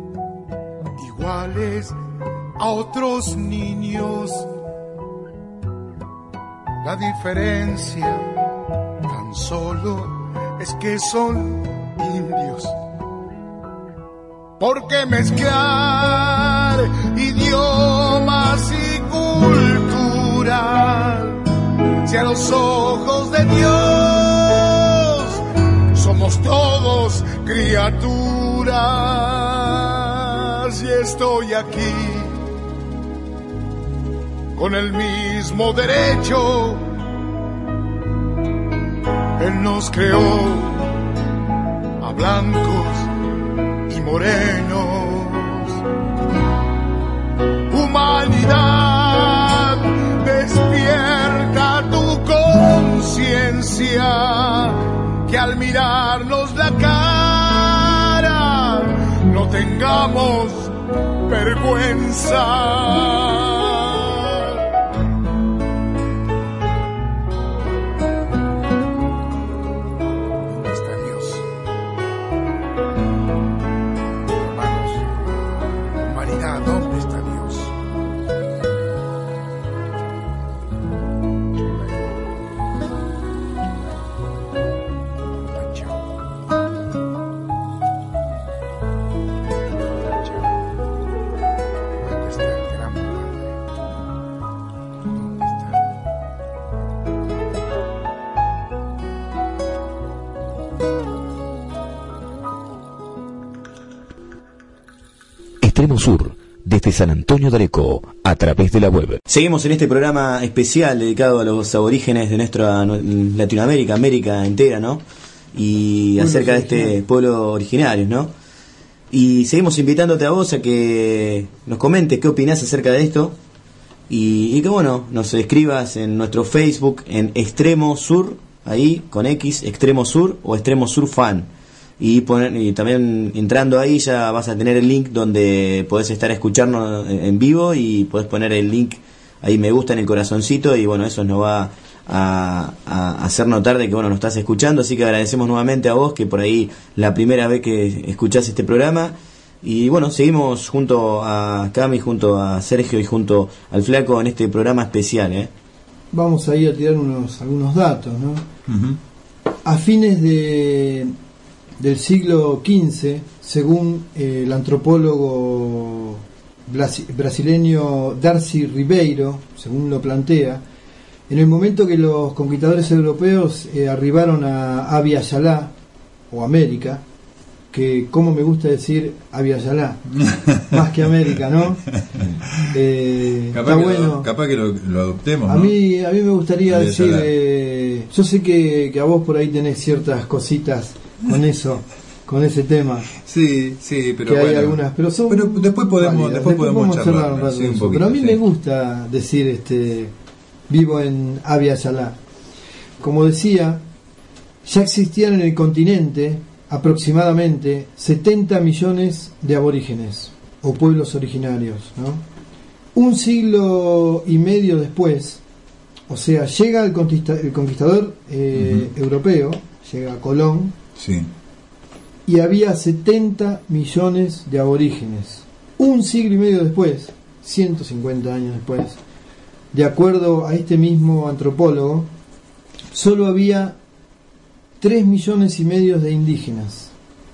I: iguales a otros niños. La diferencia tan solo es que son indios. ¿por qué mezclar idiomas y culturas? Si a los ojos de Dios somos todos criaturas, y estoy aquí con el mismo derecho. Él nos creó a blancos y morenos. Humanidad, despierta tu conciencia, que al mirarnos la cara no tengamos vergüenza.
A: Extremo Sur, desde San Antonio de Areco, a través de la web.
D: Seguimos en este programa especial dedicado a los aborígenes de nuestra Latinoamérica, América entera, ¿no? Y pueblos acerca de este pueblo originario, ¿no? Y seguimos invitándote a vos a que nos comentes qué opinás acerca de esto y, y que, bueno, nos escribas en nuestro Facebook en Extremo Sur, ahí con X, Extremo Sur o Extremo Sur Fan. Y, poner, y también entrando ahí ya vas a tener el link donde podés estar escucharnos en vivo y podés poner el link ahí me gusta en el corazoncito y bueno, eso nos va a, a hacer notar de que bueno, nos estás escuchando, así que agradecemos nuevamente a vos que por ahí la primera vez que escuchás este programa y bueno, seguimos junto a Cami, junto a Sergio y junto al Flaco en este programa especial, ¿eh?
E: Vamos ahí a tirar unos algunos datos, ¿no?
C: Uh-huh.
E: A fines de del siglo quince, según eh, el antropólogo brasileño Darcy Ribeiro, según lo plantea, en el momento que los conquistadores europeos eh, arribaron a Abya Yala, o América, que como me gusta decir Abya Yala, más que América, ¿no? Eh,
C: capaz,
E: está
C: que
E: bueno.
C: lo, capaz que lo, lo adoptemos,
E: a
C: ¿no?
E: mí a mí me gustaría
C: Abya
E: decir,
C: Yala.
E: eh, yo sé que, que a vos por ahí tenés ciertas cositas con eso, con ese tema.
C: Sí, sí, pero
E: que hay
C: bueno,
E: algunas, pero son
C: pero después podemos,
E: válidas.
C: después podemos
E: charlar
C: charlar,
E: un rato
C: sí,
E: de
C: un
E: eso.
C: poquito,
E: pero a mí
C: sí.
E: me gusta decir este vivo en Abya Yala. Como decía, ya existían en el continente aproximadamente setenta millones de aborígenes o pueblos originarios, ¿no? Un siglo y medio después, o sea, llega el, conquista, el conquistador eh, uh-huh. europeo, llega Colón,
C: sí.
E: y había setenta millones de aborígenes. Un siglo y medio después, ciento cincuenta años después, de acuerdo a este mismo antropólogo, solo había tres millones y medio de indígenas.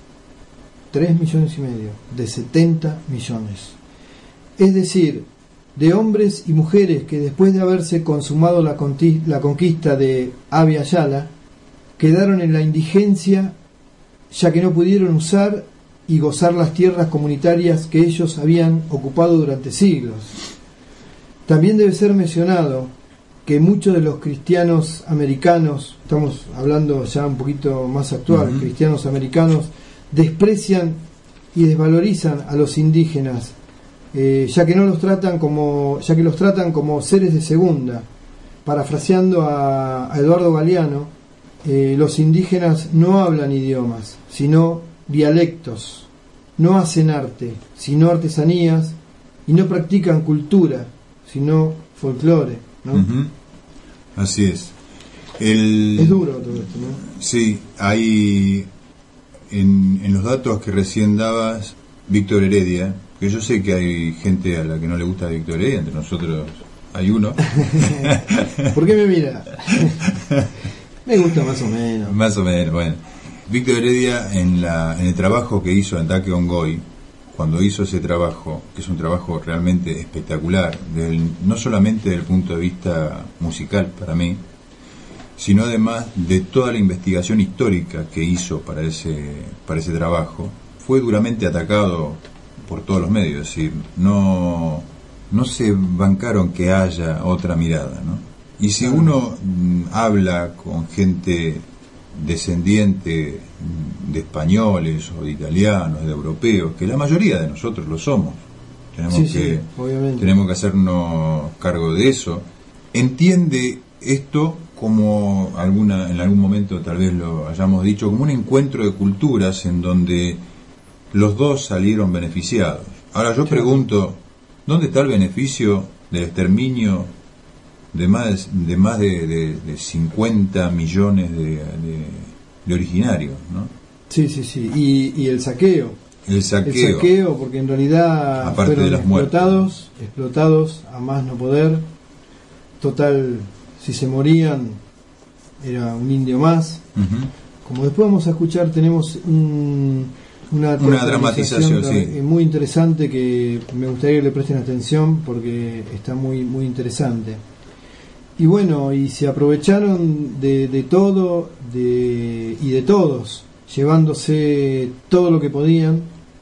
E: tres millones y medio de setenta millones. Es decir, de hombres y mujeres que después de haberse consumado la, conti- la conquista de Abya Yala, quedaron en la indigencia ya que no pudieron usar y gozar las tierras comunitarias que ellos habían ocupado durante siglos. También debe ser mencionado que muchos de los cristianos americanos, estamos hablando ya un poquito más actual, uh-huh. cristianos americanos, desprecian y desvalorizan a los indígenas, eh, ya que no los tratan como, ya que los tratan como seres de segunda. Parafraseando a, a Eduardo Galeano, eh, los indígenas no hablan idiomas, sino dialectos, no hacen arte, sino artesanías, y no practican cultura, sino folclore, ¿no?
C: Uh-huh. Así es. El...
E: Es duro todo esto, ¿no?
C: Sí, hay en, en los datos que recién dabas, Víctor Heredia, que yo sé que hay gente a la que no le gusta Víctor Heredia, entre nosotros hay uno.
E: ¿Por qué me mira? Me gusta más o menos.
C: Más o menos, bueno. Víctor Heredia, en, la, en el trabajo que hizo en Taque Ongoy, cuando hizo ese trabajo, que es un trabajo realmente espectacular, del, no solamente desde el punto de vista musical para mí, sino además de toda la investigación histórica que hizo para ese, para ese trabajo, fue duramente atacado por todos los medios, es decir, no, no se bancaron que haya otra mirada, ¿no? Y si uno mm, habla con gente descendiente de españoles o de italianos, de europeos, que la mayoría de nosotros lo somos, tenemos
E: Sí,
C: que
E: sí,
C: tenemos que hacernos cargo de eso, entiende esto como alguna en algún momento tal vez lo hayamos dicho, como un encuentro de culturas en donde los dos salieron beneficiados. Ahora yo pregunto, ¿dónde está el beneficio del exterminio de más de más de, de, de cincuenta millones de, de, de originarios, ¿no?
E: Sí, sí, sí. Y, y el saqueo.
C: El saqueo.
E: El saqueo, porque en realidad
C: Aparte
E: fueron
C: de las
E: explotados, explotados a más no poder. Total, si se morían, era un indio más.
C: Uh-huh.
E: Como después vamos a escuchar, tenemos un, una,
C: una dramatización sí.
E: muy interesante que me gustaría que le presten atención porque está muy, muy interesante. Y bueno, y se aprovecharon de, de todo de, y de todos, llevándose todo lo que podían,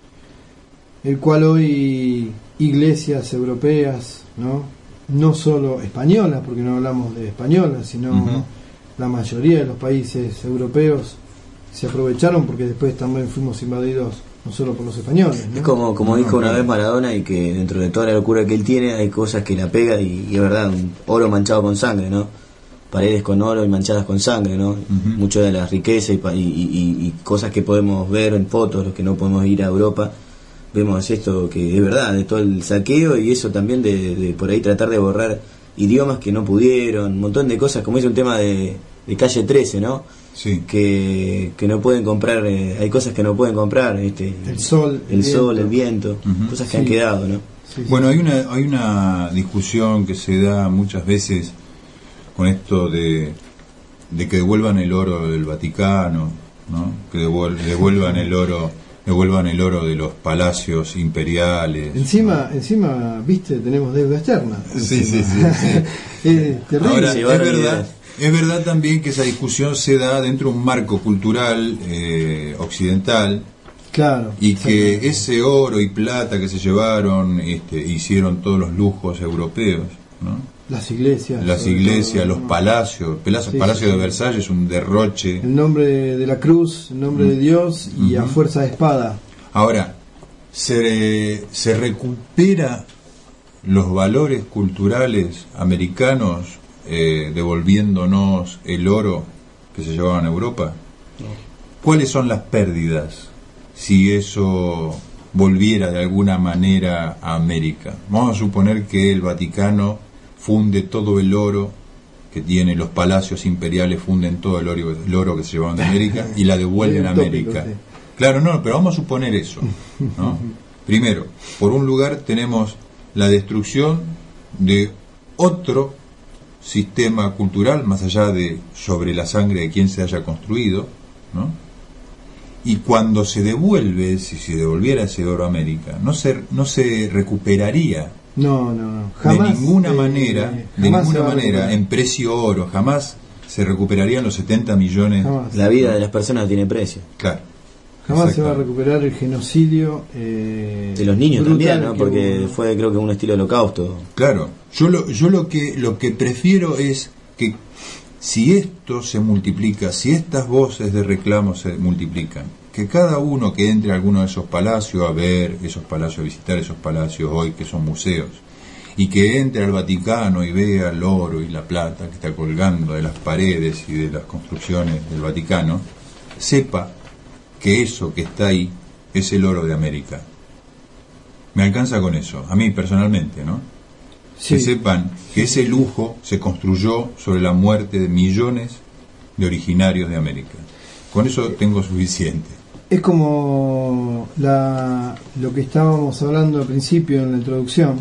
E: el cual hoy iglesias europeas, ¿no? No solo españolas, porque no hablamos de españolas, sino uh-huh. la mayoría de los países europeos se aprovecharon porque después también fuimos invadidos no solo por los españoles, ¿no?
D: Es como, como
E: no,
D: dijo
E: no,
D: una
E: no.
D: vez Maradona, y que dentro de toda la locura que él tiene hay cosas que la pega y, y es verdad, un oro manchado con sangre, ¿no? Paredes con oro y manchadas con sangre, ¿no? Uh-huh. Mucho de la riqueza y, y, y, y cosas que podemos ver en fotos, los que no podemos ir a Europa, vemos esto que es verdad, de todo el saqueo y eso también de, de por ahí tratar de borrar idiomas que no pudieron, un montón de cosas, como es un tema de, de Calle trece, ¿no?
C: Sí.
D: Que, que no pueden comprar, eh, hay cosas que no pueden comprar, este,
E: el sol,
D: el, el sol,
E: viento.
D: el viento, uh-huh. cosas que sí. han quedado, ¿no?
E: Sí, sí.
C: Bueno, hay una hay una discusión que se da muchas veces con esto de, de que devuelvan el oro del Vaticano, ¿no? Que devuel, devuelvan el oro, devuelvan el oro de los palacios imperiales.
E: Encima, ¿no? encima, viste, tenemos deuda externa.
C: Sí, sí, sí, sí.
E: Es terrible.
C: Ahora, es verdad. Es verdad también que esa discusión se da dentro de un marco cultural eh, occidental,
E: claro,
C: y que ese oro y plata que se llevaron este, hicieron todos los lujos europeos, ¿no?
E: Las iglesias,
C: las iglesias,
E: todo,
C: los
E: ¿no?
C: palacios, Palacio,
E: sí,
C: Palacio
E: sí,
C: de
E: sí.
C: Versalles es un derroche.
E: El nombre de la cruz, el nombre mm. de Dios y uh-huh. a fuerza de espada.
C: Ahora, se, se recupera los valores culturales americanos Eh, devolviéndonos el oro que se llevaban a Europa. No. ¿Cuáles son las pérdidas si eso volviera de alguna manera a América? Vamos a suponer que el Vaticano funde todo el oro que tiene, los palacios imperiales funden todo el oro, el oro que se llevaban de América y la devuelven a América. Tópico, sí. Claro, no, pero vamos a suponer eso, ¿no? Primero, por un lugar tenemos la destrucción de otro sistema cultural, más allá de sobre la sangre de quien se haya construido, ¿no? Y cuando se devuelve, si se devolviera ese oro a América, no se no se recuperaría
E: no, no, no. Jamás,
C: de ninguna
E: eh,
C: manera,
E: eh,
C: de ninguna manera, en precio oro, jamás se recuperarían los setenta millones.
E: Jamás.
D: La vida de las personas tiene precio.
C: Claro.
E: Jamás se va a recuperar el genocidio eh,
D: de los niños también, ¿no? Porque hubo... fue, creo que un estilo holocausto.
C: Claro. Yo lo yo lo que lo que prefiero es que si esto se multiplica, si estas voces de reclamo se multiplican, que cada uno que entre a alguno de esos palacios a ver esos palacios, a visitar esos palacios hoy que son museos, y que entre al Vaticano y vea el oro y la plata que está colgando de las paredes y de las construcciones del Vaticano, sepa que eso que está ahí es el oro de América. Me alcanza con eso, a mí personalmente, ¿no? Sí. Que sepan que ese lujo se construyó sobre la muerte de millones de originarios de América. Con eso tengo suficiente.
E: Es como la, lo que estábamos hablando al principio en la introducción,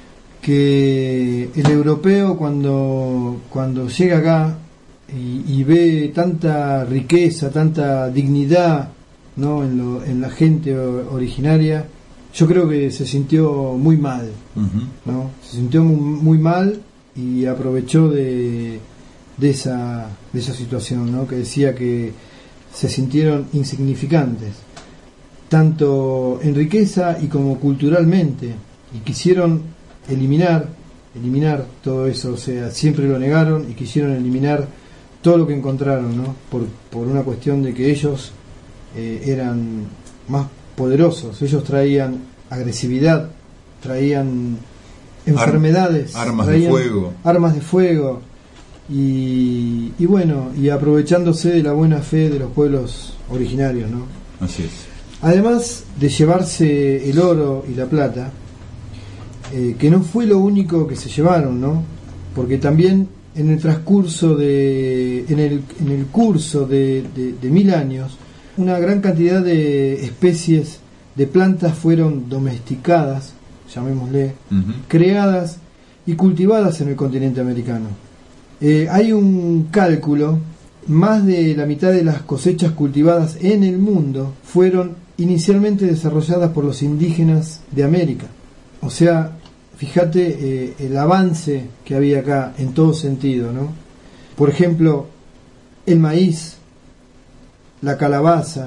E: que el europeo cuando, cuando llega acá y, y ve tanta riqueza, tanta dignidad, ¿no? en, lo, en la gente originaria, yo creo que se sintió muy mal, uh-huh. ¿no? Se sintió muy, muy mal y aprovechó de, de, esa, de esa situación, ¿no? Que decía que se sintieron insignificantes, tanto en riqueza y como culturalmente, y quisieron eliminar, eliminar todo eso, o sea, siempre lo negaron y quisieron eliminar todo lo que encontraron, ¿no? Por, por una cuestión de que ellos eh, eran más poderosos, ellos traían agresividad, traían enfermedades,
C: Ar- armas
E: traían
C: de fuego,
E: armas de fuego y, y bueno, y aprovechándose de la buena fe de los pueblos originarios, ¿no?
C: Así es.
E: Además de llevarse el oro y la plata, eh, que no fue lo único que se llevaron, ¿no? Porque también en el transcurso de, en el, en el curso de, de, de mil años, una gran cantidad de especies de plantas fueron domesticadas, llamémosle, uh-huh. creadas y cultivadas en el continente americano. Eh, hay un cálculo, más de la mitad de las cosechas cultivadas en el mundo fueron inicialmente desarrolladas por los indígenas de América. O sea, fíjate eh, el avance que había acá en todo sentido, ¿no? Por ejemplo, el maíz, la calabaza,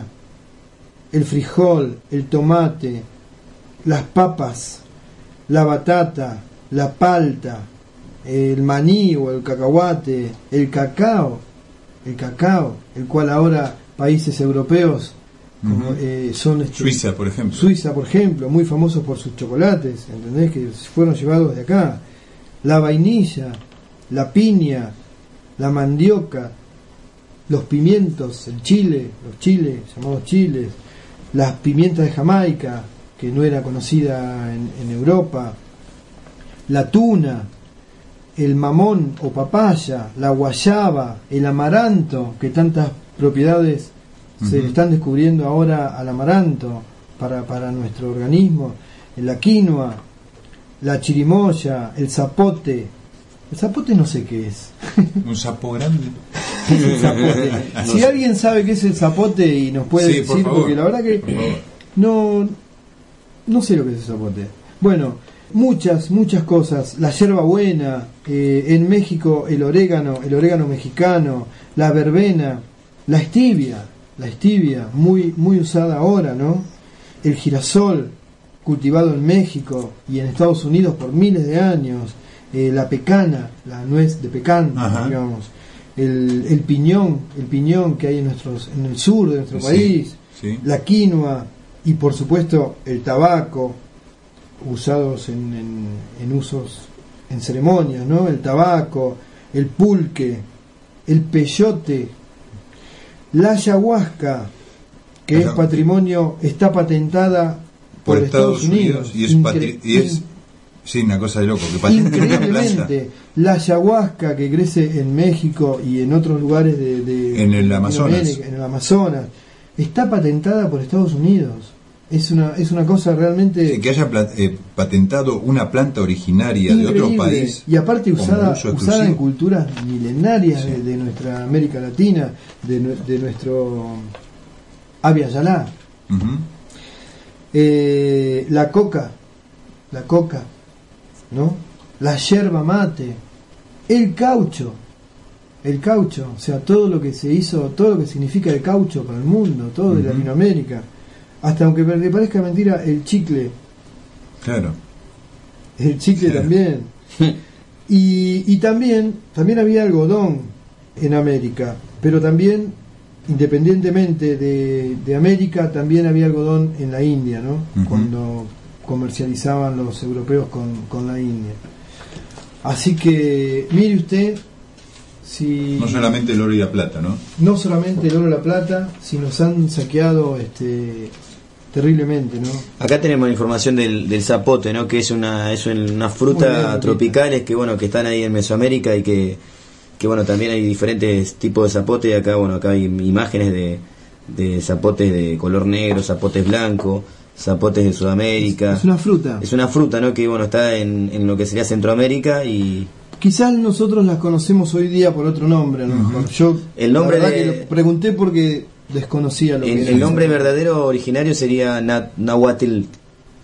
E: el frijol, el tomate, las papas, la batata, la palta, el maní o el cacahuate, el cacao, el cacao, el cual ahora países europeos como, uh-huh. eh, son este,
C: Suiza, por ejemplo.
E: Suiza, por ejemplo, muy famosos por sus chocolates, ¿entendés? Que fueron llevados de acá. La vainilla, la piña, la mandioca, los pimientos, el chile, los chiles, llamados chiles, las pimientas de Jamaica, que no era conocida en, en Europa, la tuna, el mamón o papaya, la guayaba, el amaranto, que tantas propiedades uh-huh. se están descubriendo ahora al amaranto para, para nuestro organismo, la quinoa, la chirimoya, el zapote. El zapote no sé qué es.
C: Un sapo grande.
E: ¿Qué es el zapote?
C: No
E: Si
C: sé.
E: alguien sabe qué es el zapote y nos puede
C: Sí, por
E: decir,
C: favor.
E: porque la verdad que no, no sé lo que es el zapote. Bueno, muchas, muchas cosas. La hierbabuena, eh, en México el orégano, el orégano mexicano, la verbena, la stevia, la stevia, muy, muy usada ahora, ¿no? El girasol, cultivado en México y en Estados Unidos por miles de años. Eh, la pecana, la nuez de pecan,
C: Ajá.
E: digamos. El, el piñón, el piñón que hay en nuestros, en el sur de nuestro
C: Sí,
E: país,
C: sí.
E: la quinoa y por supuesto el tabaco, usados en, en, en usos, en ceremonias, ¿no? El tabaco, el pulque, el peyote, la ayahuasca, que
C: Ajá.
E: es patrimonio, está patentada por,
C: por
E: Estados,
C: Estados Unidos,
E: Unidos,
C: y es,
E: Incre-
C: patri- y es sí, una cosa de loco, que patenten una planta
E: increíblemente. La ayahuasca que crece en México y en otros lugares de, de
C: en el
E: de
C: Amazonas.
E: Latinoamérica, en el Amazonas, está patentada por Estados Unidos. Es una es una cosa realmente
C: Sí, que haya pla- eh, patentado una planta originaria de otro
E: increíble.
C: país
E: Y aparte
C: como
E: usada
C: uso
E: usada en
C: exclusivo.
E: culturas milenarias
C: Sí.
E: de, de nuestra América Latina, de, nue- de nuestro Abya Yalá.
C: Ujú.
E: Eh, la coca, la coca, ¿no? La yerba mate, el caucho, el caucho, o sea, todo lo que se hizo, todo lo que significa el caucho para el mundo, todo de
C: Ujú.
E: Latinoamérica, hasta aunque le parezca mentira, el chicle,
C: Claro.
E: el chicle
C: Sí.
E: también. Y, y también, también había algodón en América, pero también, independientemente de, de América, también había algodón en la India, ¿no?
C: Ujú.
E: Cuando comercializaban los europeos con, con la India. Así que, mire usted, si
C: No solamente el oro y la plata, ¿no?
E: no solamente el oro y la plata, si nos han saqueado este terriblemente, ¿no?
D: Acá tenemos la información del, del zapote, ¿no? Que es una es una
E: Muy
D: fruta
E: bien,
D: tropicales que bueno que están ahí en Mesoamérica y que que bueno también hay diferentes tipos de zapote. Y acá bueno acá hay imágenes de, de zapotes de color negro, zapotes blanco, zapotes de Sudamérica.
E: Es una fruta.
D: Es una fruta, ¿no? Que bueno está en, en lo que sería Centroamérica y
E: Quizás nosotros las conocemos hoy día por otro nombre, a lo mejor. Yo
D: El nombre
E: la verdad
D: de-
E: que lo pregunté porque desconocía lo que
D: el,
E: era.
D: el nombre verdadero originario sería Nat- Nahuatl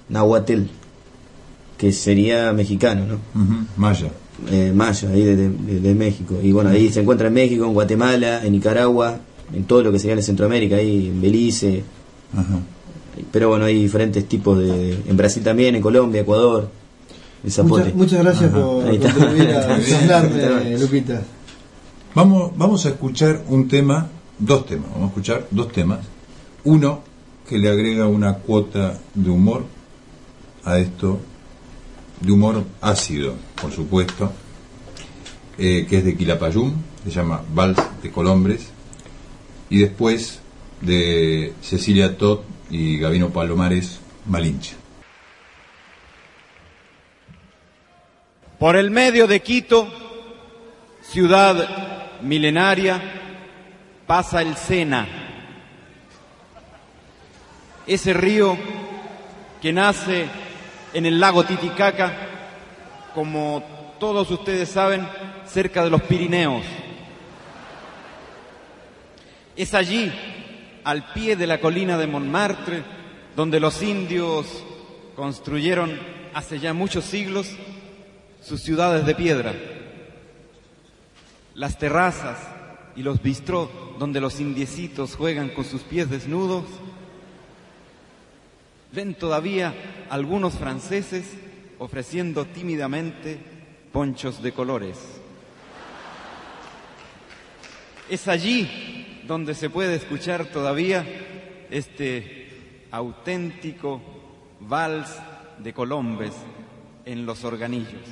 D: Nahuatl, que sería mexicano, ¿no?
C: Uh-huh. Maya.
D: Eh, Maya, ahí de, de, de México. Y bueno, ahí se encuentra en México, en Guatemala, en Nicaragua, en todo lo que sería en Centroamérica, ahí en Belice.
C: Uh-huh.
D: Pero bueno, hay diferentes tipos de... En Brasil también, en Colombia, Ecuador, el zapote.
E: Muchas, muchas gracias
D: Ajá.
E: por
D: Ahí está.
E: contribuir a hablarme, Lupita.
C: Vamos, vamos a escuchar un tema, dos temas, vamos a escuchar dos temas. Uno que le agrega una cuota de humor a esto, de humor ácido, por supuesto, eh, que es de Quilapayún, se llama Vals de Colombres, y después de Cecilia Todd y Gabino Palomares, Malinche.
J: Por el medio de Quito, ciudad milenaria, pasa el Sena, ese río que nace en el lago Titicaca, como todos ustedes saben, cerca de los Pirineos. Es allí, al pie de la colina de Montmartre, donde los indios construyeron hace ya muchos siglos sus ciudades de piedra. Las terrazas y los bistrós donde los indiecitos juegan con sus pies desnudos. Ven todavía algunos franceses ofreciendo tímidamente ponchos de colores. Es allí donde se puede escuchar todavía este auténtico vals de Colombes en los organillos.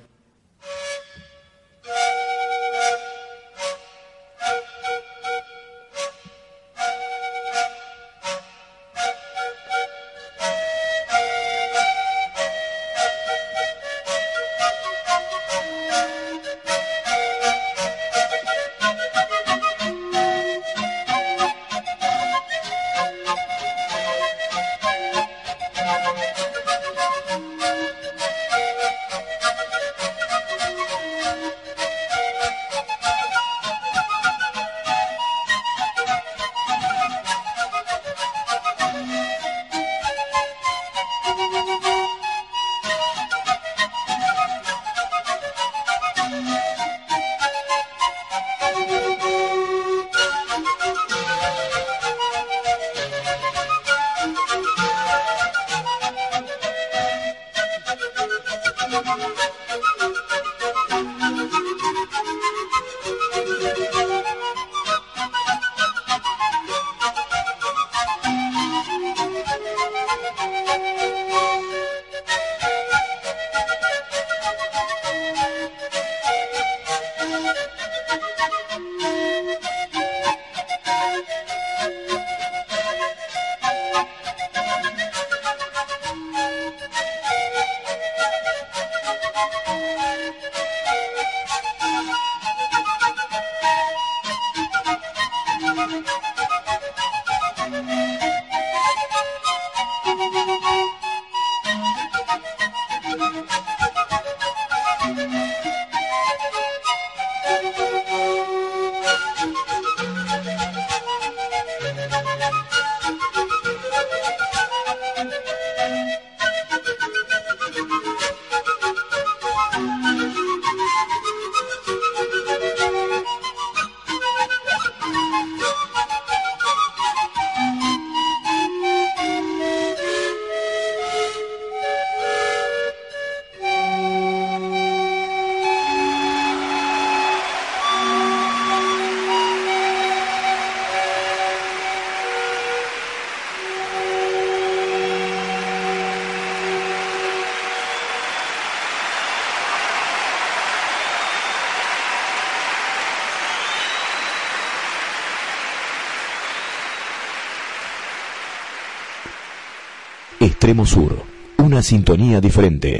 A: Extremo Sur, una sintonía diferente.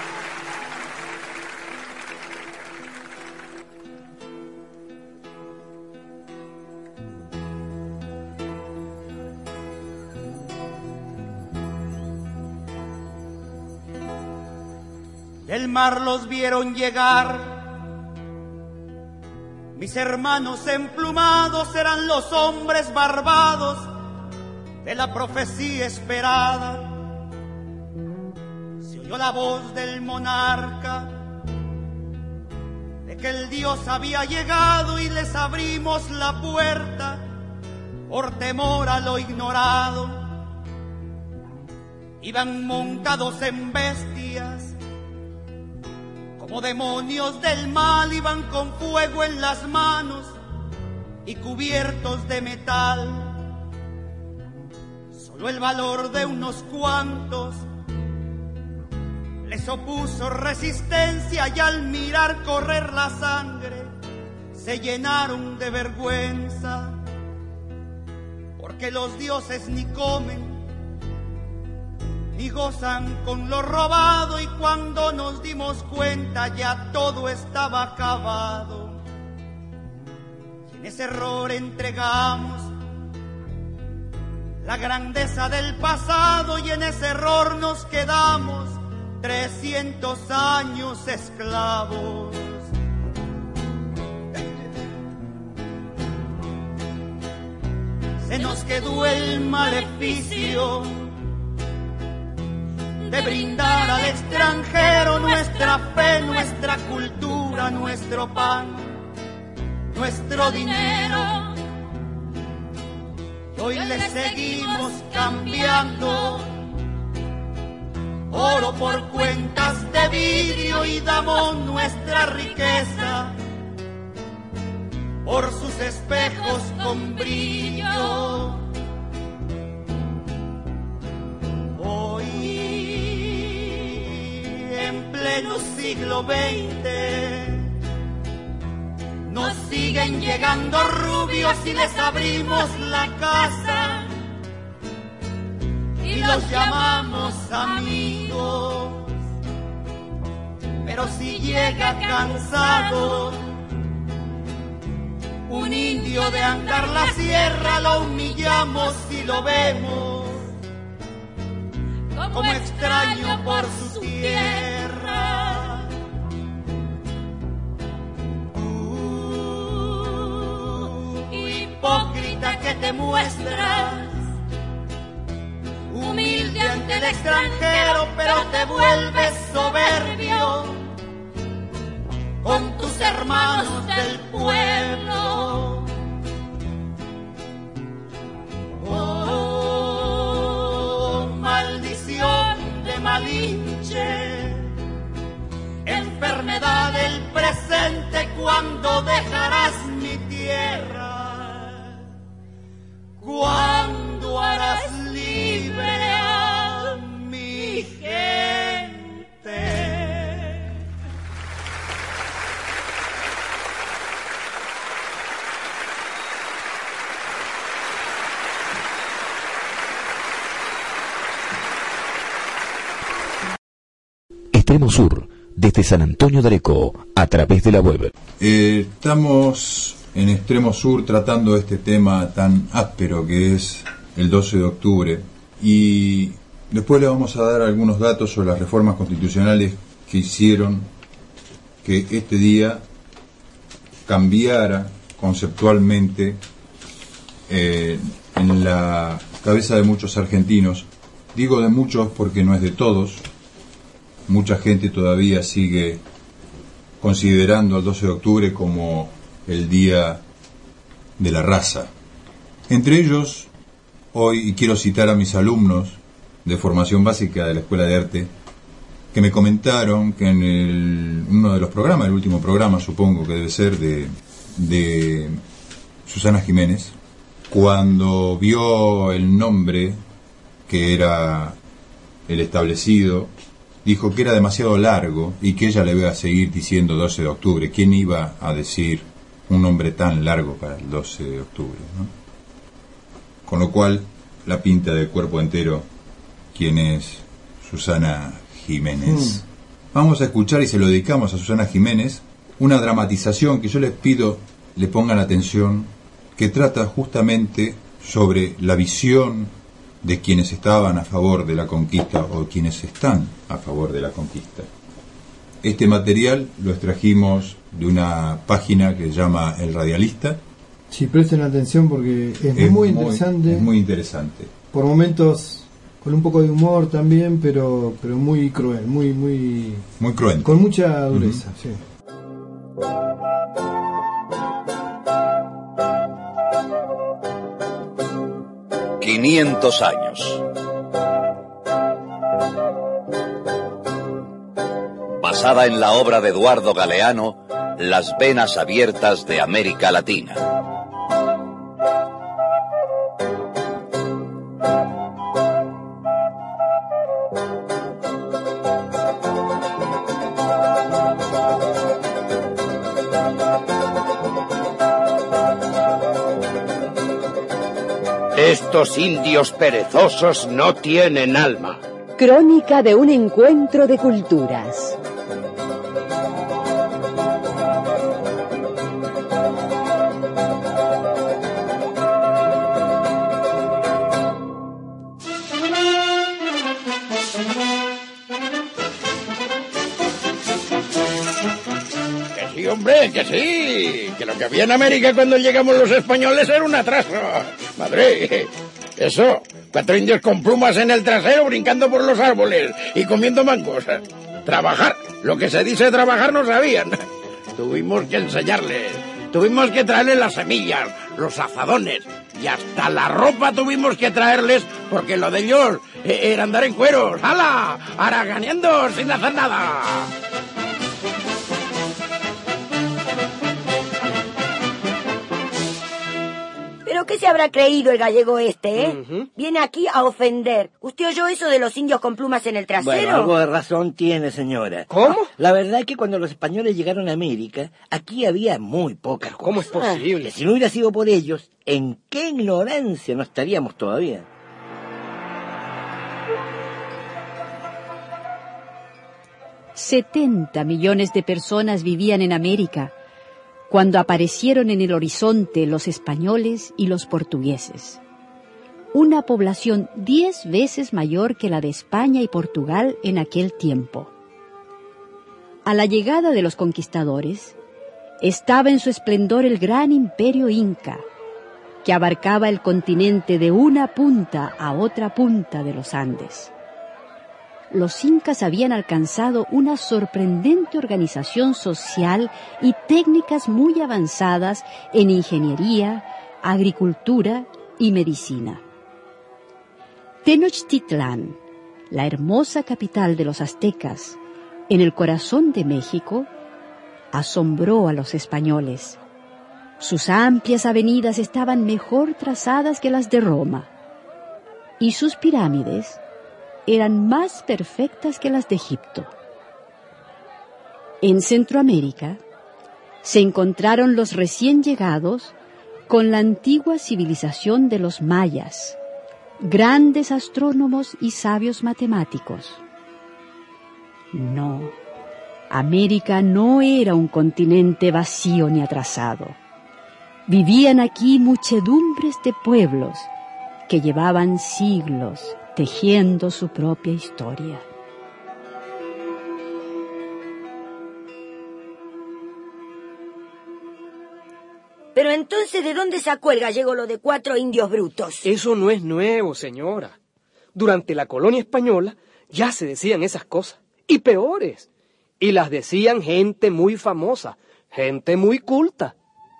K: Del mar los vieron llegar, mis hermanos emplumados eran los hombres barbados de la profecía esperada. oyó la voz del monarca de que el Dios había llegado y les abrimos la puerta por temor a lo ignorado. Iban montados en bestias, como demonios del mal, iban con fuego en las manos y cubiertos de metal. Solo el valor de unos cuantos les opuso resistencia, y al mirar correr la sangre se llenaron de vergüenza, porque los dioses ni comen ni gozan con lo robado, y cuando nos dimos cuenta ya todo estaba acabado. Y en ese error entregamos la grandeza del pasado, y en ese error nos quedamos trescientos años esclavos. Se nos quedó el maleficio de brindar al extranjero nuestra fe, nuestra cultura, nuestro pan, nuestro dinero. Y hoy le seguimos cambiando oro por cuentas de vidrio, y damos nuestra riqueza por sus espejos con brillo. Hoy, en pleno siglo veinte, nos siguen llegando rubios y les abrimos la casa y los llamamos amigos. Pero si llega cansado un indio de andar la sierra, lo humillamos y lo vemos como extraño por su tierra. Uh, hipócrita que te muestras, humilde ante el extranjero, pero te vuelves soberbio con tus hermanos del pueblo. Oh, maldición de Malinche, enfermedad del presente, ¿cuándo dejarás mi tierra? ¿Cuándo harás libre a mi gente?
A: Extremo Sur, desde San Antonio de Areco, a través de la web.
C: Eh, estamos en Extremo Sur tratando este tema tan áspero que es el doce de octubre, y después le vamos a dar algunos datos sobre las reformas constitucionales que hicieron que este día cambiara conceptualmente eh, en la cabeza de muchos argentinos. Digo de muchos porque no es de todos. Mucha gente todavía sigue considerando el doce de octubre como el día de la raza. Entre ellos, hoy, y quiero citar a mis alumnos de formación básica de la Escuela de Arte, que me comentaron que en el, uno de los programas, el último programa supongo que debe ser de, de Susana Jiménez, cuando vio el nombre que era el establecido, dijo que era demasiado largo y que ella le iba a seguir diciendo doce de octubre. ¿Quién iba a decir un nombre tan largo para el doce de octubre, ¿no? Con lo cual la pinta de cuerpo entero quién es Susana Jiménez. Mm. Vamos a escuchar, y se lo dedicamos a Susana Jiménez, una dramatización que yo les pido le pongan atención, que trata justamente sobre la visión de quienes estaban a favor de la conquista o quienes están a favor de la conquista. Este material lo extrajimos de una página que se llama El Radialista.
E: Sí, presten atención porque es, es muy interesante.
C: Es muy interesante.
E: Por momentos con un poco de humor también, pero pero muy cruel, muy muy
C: muy cruel,
E: con mucha dureza. Uh-huh. Sí.
L: quinientos años. Basada en la obra de Eduardo Galeano, Las venas abiertas de América Latina.
M: Estos indios perezosos no tienen alma.
N: Crónica de un encuentro de culturas.
M: Que sí, hombre, que sí. Que lo que había en América cuando llegamos los españoles era un atraso. Madre, eso, cuatro indios con plumas en el trasero brincando por los árboles y comiendo mangos. Trabajar, lo que se dice trabajar no sabían. Tuvimos que enseñarles, tuvimos que traerles las semillas, los azadones y hasta la ropa tuvimos que traerles porque lo de ellos era andar en cueros. ¡Hala! Haraganeando sin hacer nada.
O: ¿Pero qué se habrá creído el gallego este, eh? Uh-huh. Viene aquí a ofender. ¿Usted oyó eso de los indios con plumas en el trasero?
P: Bueno, algo de razón tiene, señora.
O: ¿Cómo?
P: La verdad es que cuando los españoles llegaron a América, aquí había muy pocas cosas.
Q: ¿Cómo es posible?
P: Que si no hubiera sido por ellos, ¿en qué ignorancia no estaríamos todavía?
R: setenta millones de personas vivían en América cuando aparecieron en el horizonte los españoles y los portugueses. Una población diez veces mayor que la de España y Portugal en aquel tiempo. A la llegada de los conquistadores, estaba en su esplendor el gran imperio inca, que abarcaba el continente de una punta a otra punta de los Andes. Los incas habían alcanzado una sorprendente organización social y técnicas muy avanzadas en ingeniería, agricultura y medicina. Tenochtitlán, la hermosa capital de los aztecas, en el corazón de México, asombró a los españoles. Sus amplias avenidas estaban mejor trazadas que las de Roma, y sus pirámides eran más perfectas que las de Egipto. En Centroamérica se encontraron los recién llegados con la antigua civilización de los mayas, grandes astrónomos y sabios matemáticos. No, América no era un continente vacío ni atrasado. Vivían aquí muchedumbres de pueblos que llevaban siglos tejiendo su propia historia.
O: Pero entonces, ¿de dónde sacó el gallego lo de cuatro indios brutos?
Q: Eso no es nuevo, señora. Durante la colonia española ya se decían esas cosas, y peores. Y las decían gente muy famosa, gente muy culta.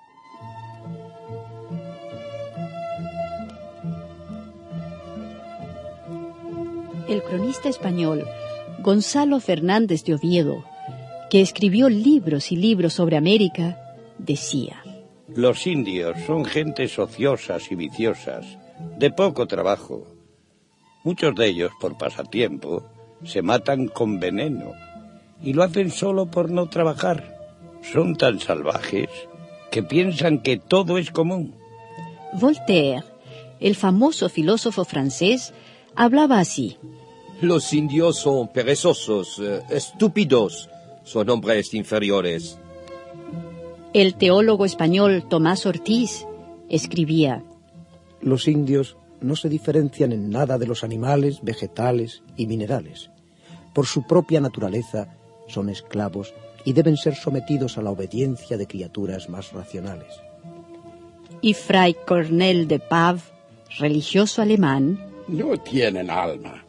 R: El cronista español Gonzalo Fernández de Oviedo, que escribió libros y libros sobre América, decía:
S: los indios son gentes ociosas y viciosas, de poco trabajo. Muchos de ellos, por pasatiempo, se matan con veneno, y lo hacen solo por no trabajar. Son tan salvajes que piensan que todo es común.
R: Voltaire, el famoso filósofo francés, hablaba así:
T: los indios son perezosos, eh, estúpidos, son hombres inferiores.
R: El teólogo español Tomás Ortiz escribía:
U: los indios no se diferencian en nada de los animales, vegetales y minerales. Por su propia naturaleza son esclavos y deben ser sometidos a la obediencia de criaturas más racionales.
R: Y Fray Cornel de Pav, religioso alemán:
M: no tienen alma.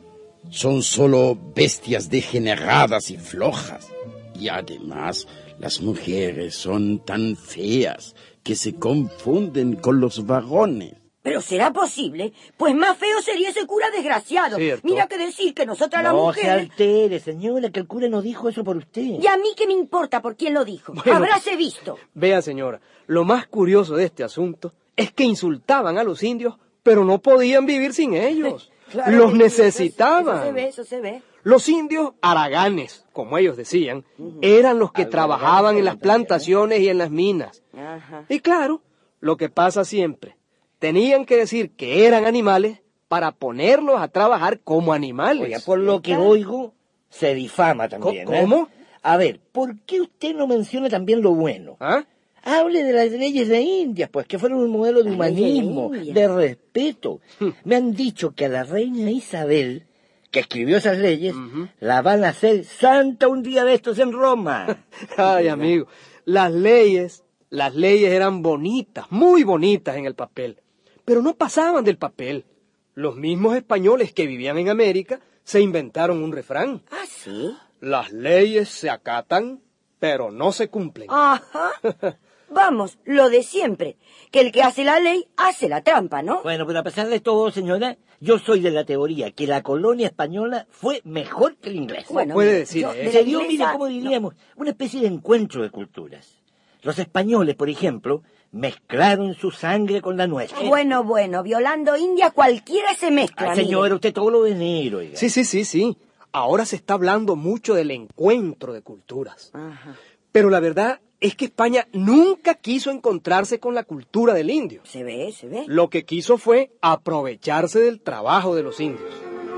M: son solo bestias degeneradas y flojas. Y además, las mujeres son tan feas que se confunden con los varones.
O: Pero será posible, pues más feo sería ese cura desgraciado.
P: Cierto.
O: Mira que decir que nosotras las
P: No se
O: mujeres...
P: altere, señora, que el cura no dijo eso por usted.
O: ¿Y a mí qué me importa por quién lo dijo?
Q: Bueno.
O: Habráse visto.
Q: Vea, señora, lo más curioso de este asunto es que insultaban a los indios, pero no podían vivir sin ellos.
O: Claro
Q: Los
O: que sí,
Q: necesitaban.
O: Eso, eso se ve, eso se ve.
Q: Los indios haraganes, como ellos decían, eran los que
P: Algo
Q: trabajaban
P: elegante
Q: en las
P: la también,
Q: plantaciones y en las minas.
O: Ajá.
Q: Y claro, lo que pasa siempre, tenían que decir que eran animales para ponerlos a trabajar como animales.
P: Oiga, por lo que oigo, se difama también. ¿eh?
Q: ¿Cómo?
P: A ver, ¿por qué usted no menciona también lo bueno?
Q: ¿Ah?
P: Hable de las leyes de Indias, pues, que fueron un modelo de
O: Las leyes de
P: humanismo,
O: India.
P: de respeto. Me han dicho que a la reina Isabel, que escribió esas leyes, la van a hacer santa un día de estos en Roma.
Q: Ay, amigo, las leyes, las leyes eran bonitas, muy bonitas en el papel, pero no pasaban del papel. Los mismos españoles que vivían en América se inventaron un refrán.
O: ¿Ah, sí?
Q: Las leyes se acatan, pero no se cumplen.
O: Ajá. Vamos, lo de siempre, que el que hace la ley hace la trampa, ¿no?
P: Bueno, pero a pesar de todo, señora, yo soy de la teoría que la colonia española fue mejor que la inglesa.
Q: ¿Cómo puede decir
O: yo-
Q: eso?
O: de la
P: Se dio,
O: inglesa,
P: mire, ¿cómo diríamos? Una especie de encuentro de culturas. Los españoles, por ejemplo, mezclaron su sangre con la nuestra.
O: Bueno, bueno, violando India cualquiera se mezcla.
P: Ay, señora, usted todo lo de negro, oiga.
Q: Sí, sí, sí, sí. Ahora se está hablando mucho del encuentro de culturas.
O: Ajá.
Q: Pero la verdad es que España nunca quiso encontrarse con la cultura del indio.
O: Se ve, se ve.
Q: Lo que quiso fue aprovecharse del trabajo de los indios.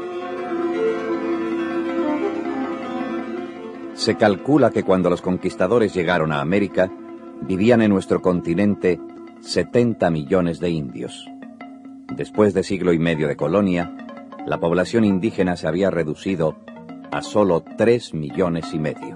L: Se calcula que cuando los conquistadores llegaron a América, vivían en nuestro continente setenta millones de indios. Después de siglo y medio de colonia, la población indígena se había reducido a solo tres millones y medio.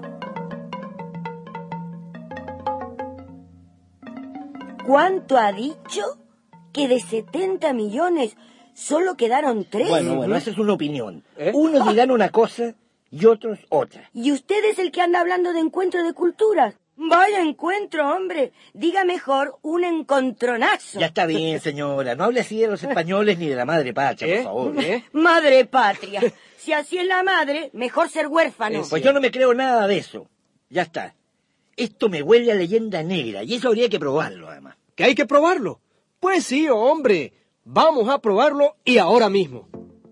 O: ¿Cuánto ha dicho? Que de setenta millones solo quedaron tres.
P: Bueno, bueno, esa es una opinión. Unos dirán una cosa y otros otra.
O: ¿Y usted es el que anda hablando de encuentro de culturas? Vaya encuentro, hombre. Diga mejor un encontronazo.
P: Ya está bien, señora. No hable así de los españoles ni de la madre patria, por favor.
O: Madre patria. Si así es la madre, mejor ser huérfano.
P: Pues yo no me creo nada de eso. Ya está. Esto me huele a leyenda negra y eso habría que probarlo, además.
Q: ¿Que hay que probarlo? Pues sí, hombre. Vamos a probarlo y ahora mismo.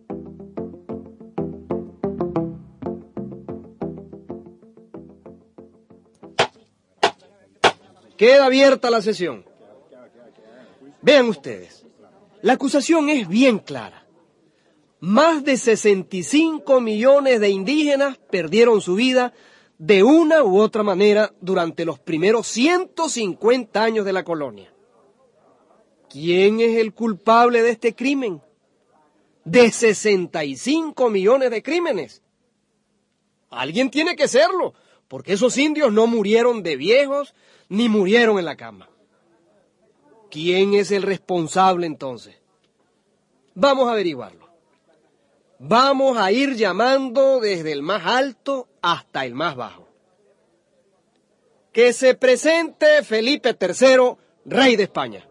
Q: Queda abierta la sesión. Vean ustedes, la acusación es bien clara. Más de sesenta y cinco millones de indígenas perdieron su vida de una u otra manera durante los primeros ciento cincuenta años de la colonia. ¿Quién es el culpable de este crimen? De sesenta y cinco millones de crímenes. Alguien tiene que serlo, porque esos indios no murieron de viejos ni murieron en la cama. ¿Quién es el responsable entonces? Vamos a averiguarlo. Vamos a ir llamando desde el más alto hasta el más bajo. Que se presente Felipe tercero, rey de España.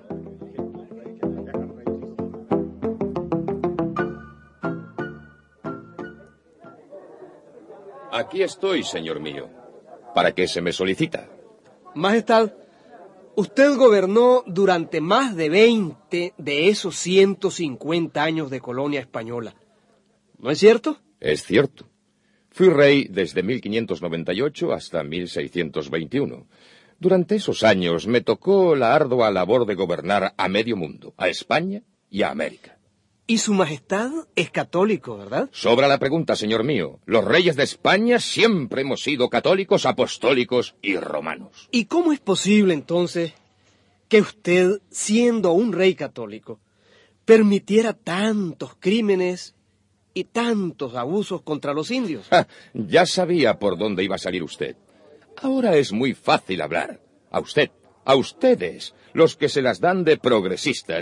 B: Aquí estoy, señor mío. ¿Para qué se me solicita?
Q: Majestad, usted gobernó durante más de veinte de esos ciento cincuenta años de colonia española. ¿No es cierto?
B: Es cierto. Fui rey desde mil quinientos noventa y ocho hasta mil seiscientos veintiuno. Durante esos años me tocó la ardua labor de gobernar a medio mundo, a España y a América.
Q: Y su majestad es católico, ¿verdad?
B: Sobra la pregunta, señor mío. Los reyes de España siempre hemos sido católicos, apostólicos y romanos.
Q: ¿Y cómo es posible, entonces, que usted, siendo un rey católico, permitiera tantos crímenes y tantos abusos contra los indios?
B: Ja, ya sabía por dónde iba a salir usted. Ahora es muy fácil hablar. A usted, a ustedes, los que se las dan de progresistas,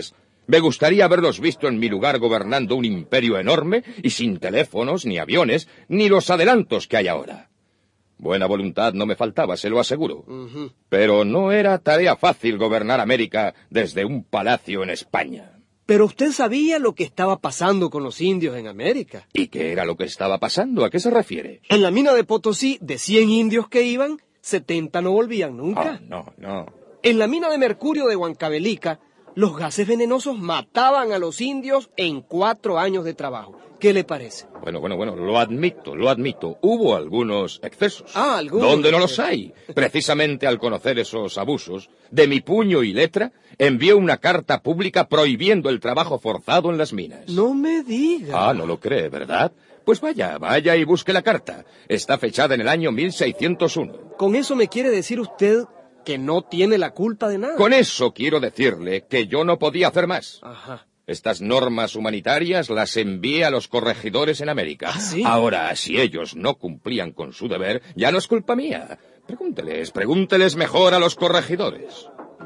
B: Me gustaría haberlos visto en mi lugar gobernando un imperio enorme y sin teléfonos, ni aviones, ni los adelantos que hay ahora. Buena voluntad no me faltaba, se lo aseguro.
Q: Uh-huh.
B: Pero no era tarea fácil gobernar América desde un palacio en España.
Q: Pero usted sabía lo que estaba pasando con los indios en América.
B: ¿Y qué era lo que estaba pasando? ¿A qué se refiere?
Q: En la mina de Potosí, de cien indios que iban, setenta no volvían nunca.
B: Oh, no, no.
Q: En la mina de mercurio de Huancavelica, los gases venenosos mataban a los indios en cuatro años de trabajo. ¿Qué le parece?
B: Bueno, bueno, bueno, lo admito, lo admito. Hubo algunos excesos.
Q: Ah, algunos.
B: ¿Dónde no los hay? Precisamente al conocer esos abusos, de mi puño y letra, envié una carta pública prohibiendo el trabajo forzado en las minas.
Q: No me diga.
B: Ah, no lo cree, ¿verdad? Pues vaya, vaya y busque la carta. Está fechada en el año mil seiscientos uno.
Q: ¿Con eso me quiere decir usted que no tiene la culpa de nada?
B: Con eso quiero decirle que yo no podía hacer más.
Q: Ajá.
B: Estas normas humanitarias las envié a los corregidores en América.
Q: ¿Ah, sí?
B: Ahora, si ellos no cumplían con su deber, ya no es culpa mía. Pregúnteles, pregúnteles mejor a los corregidores.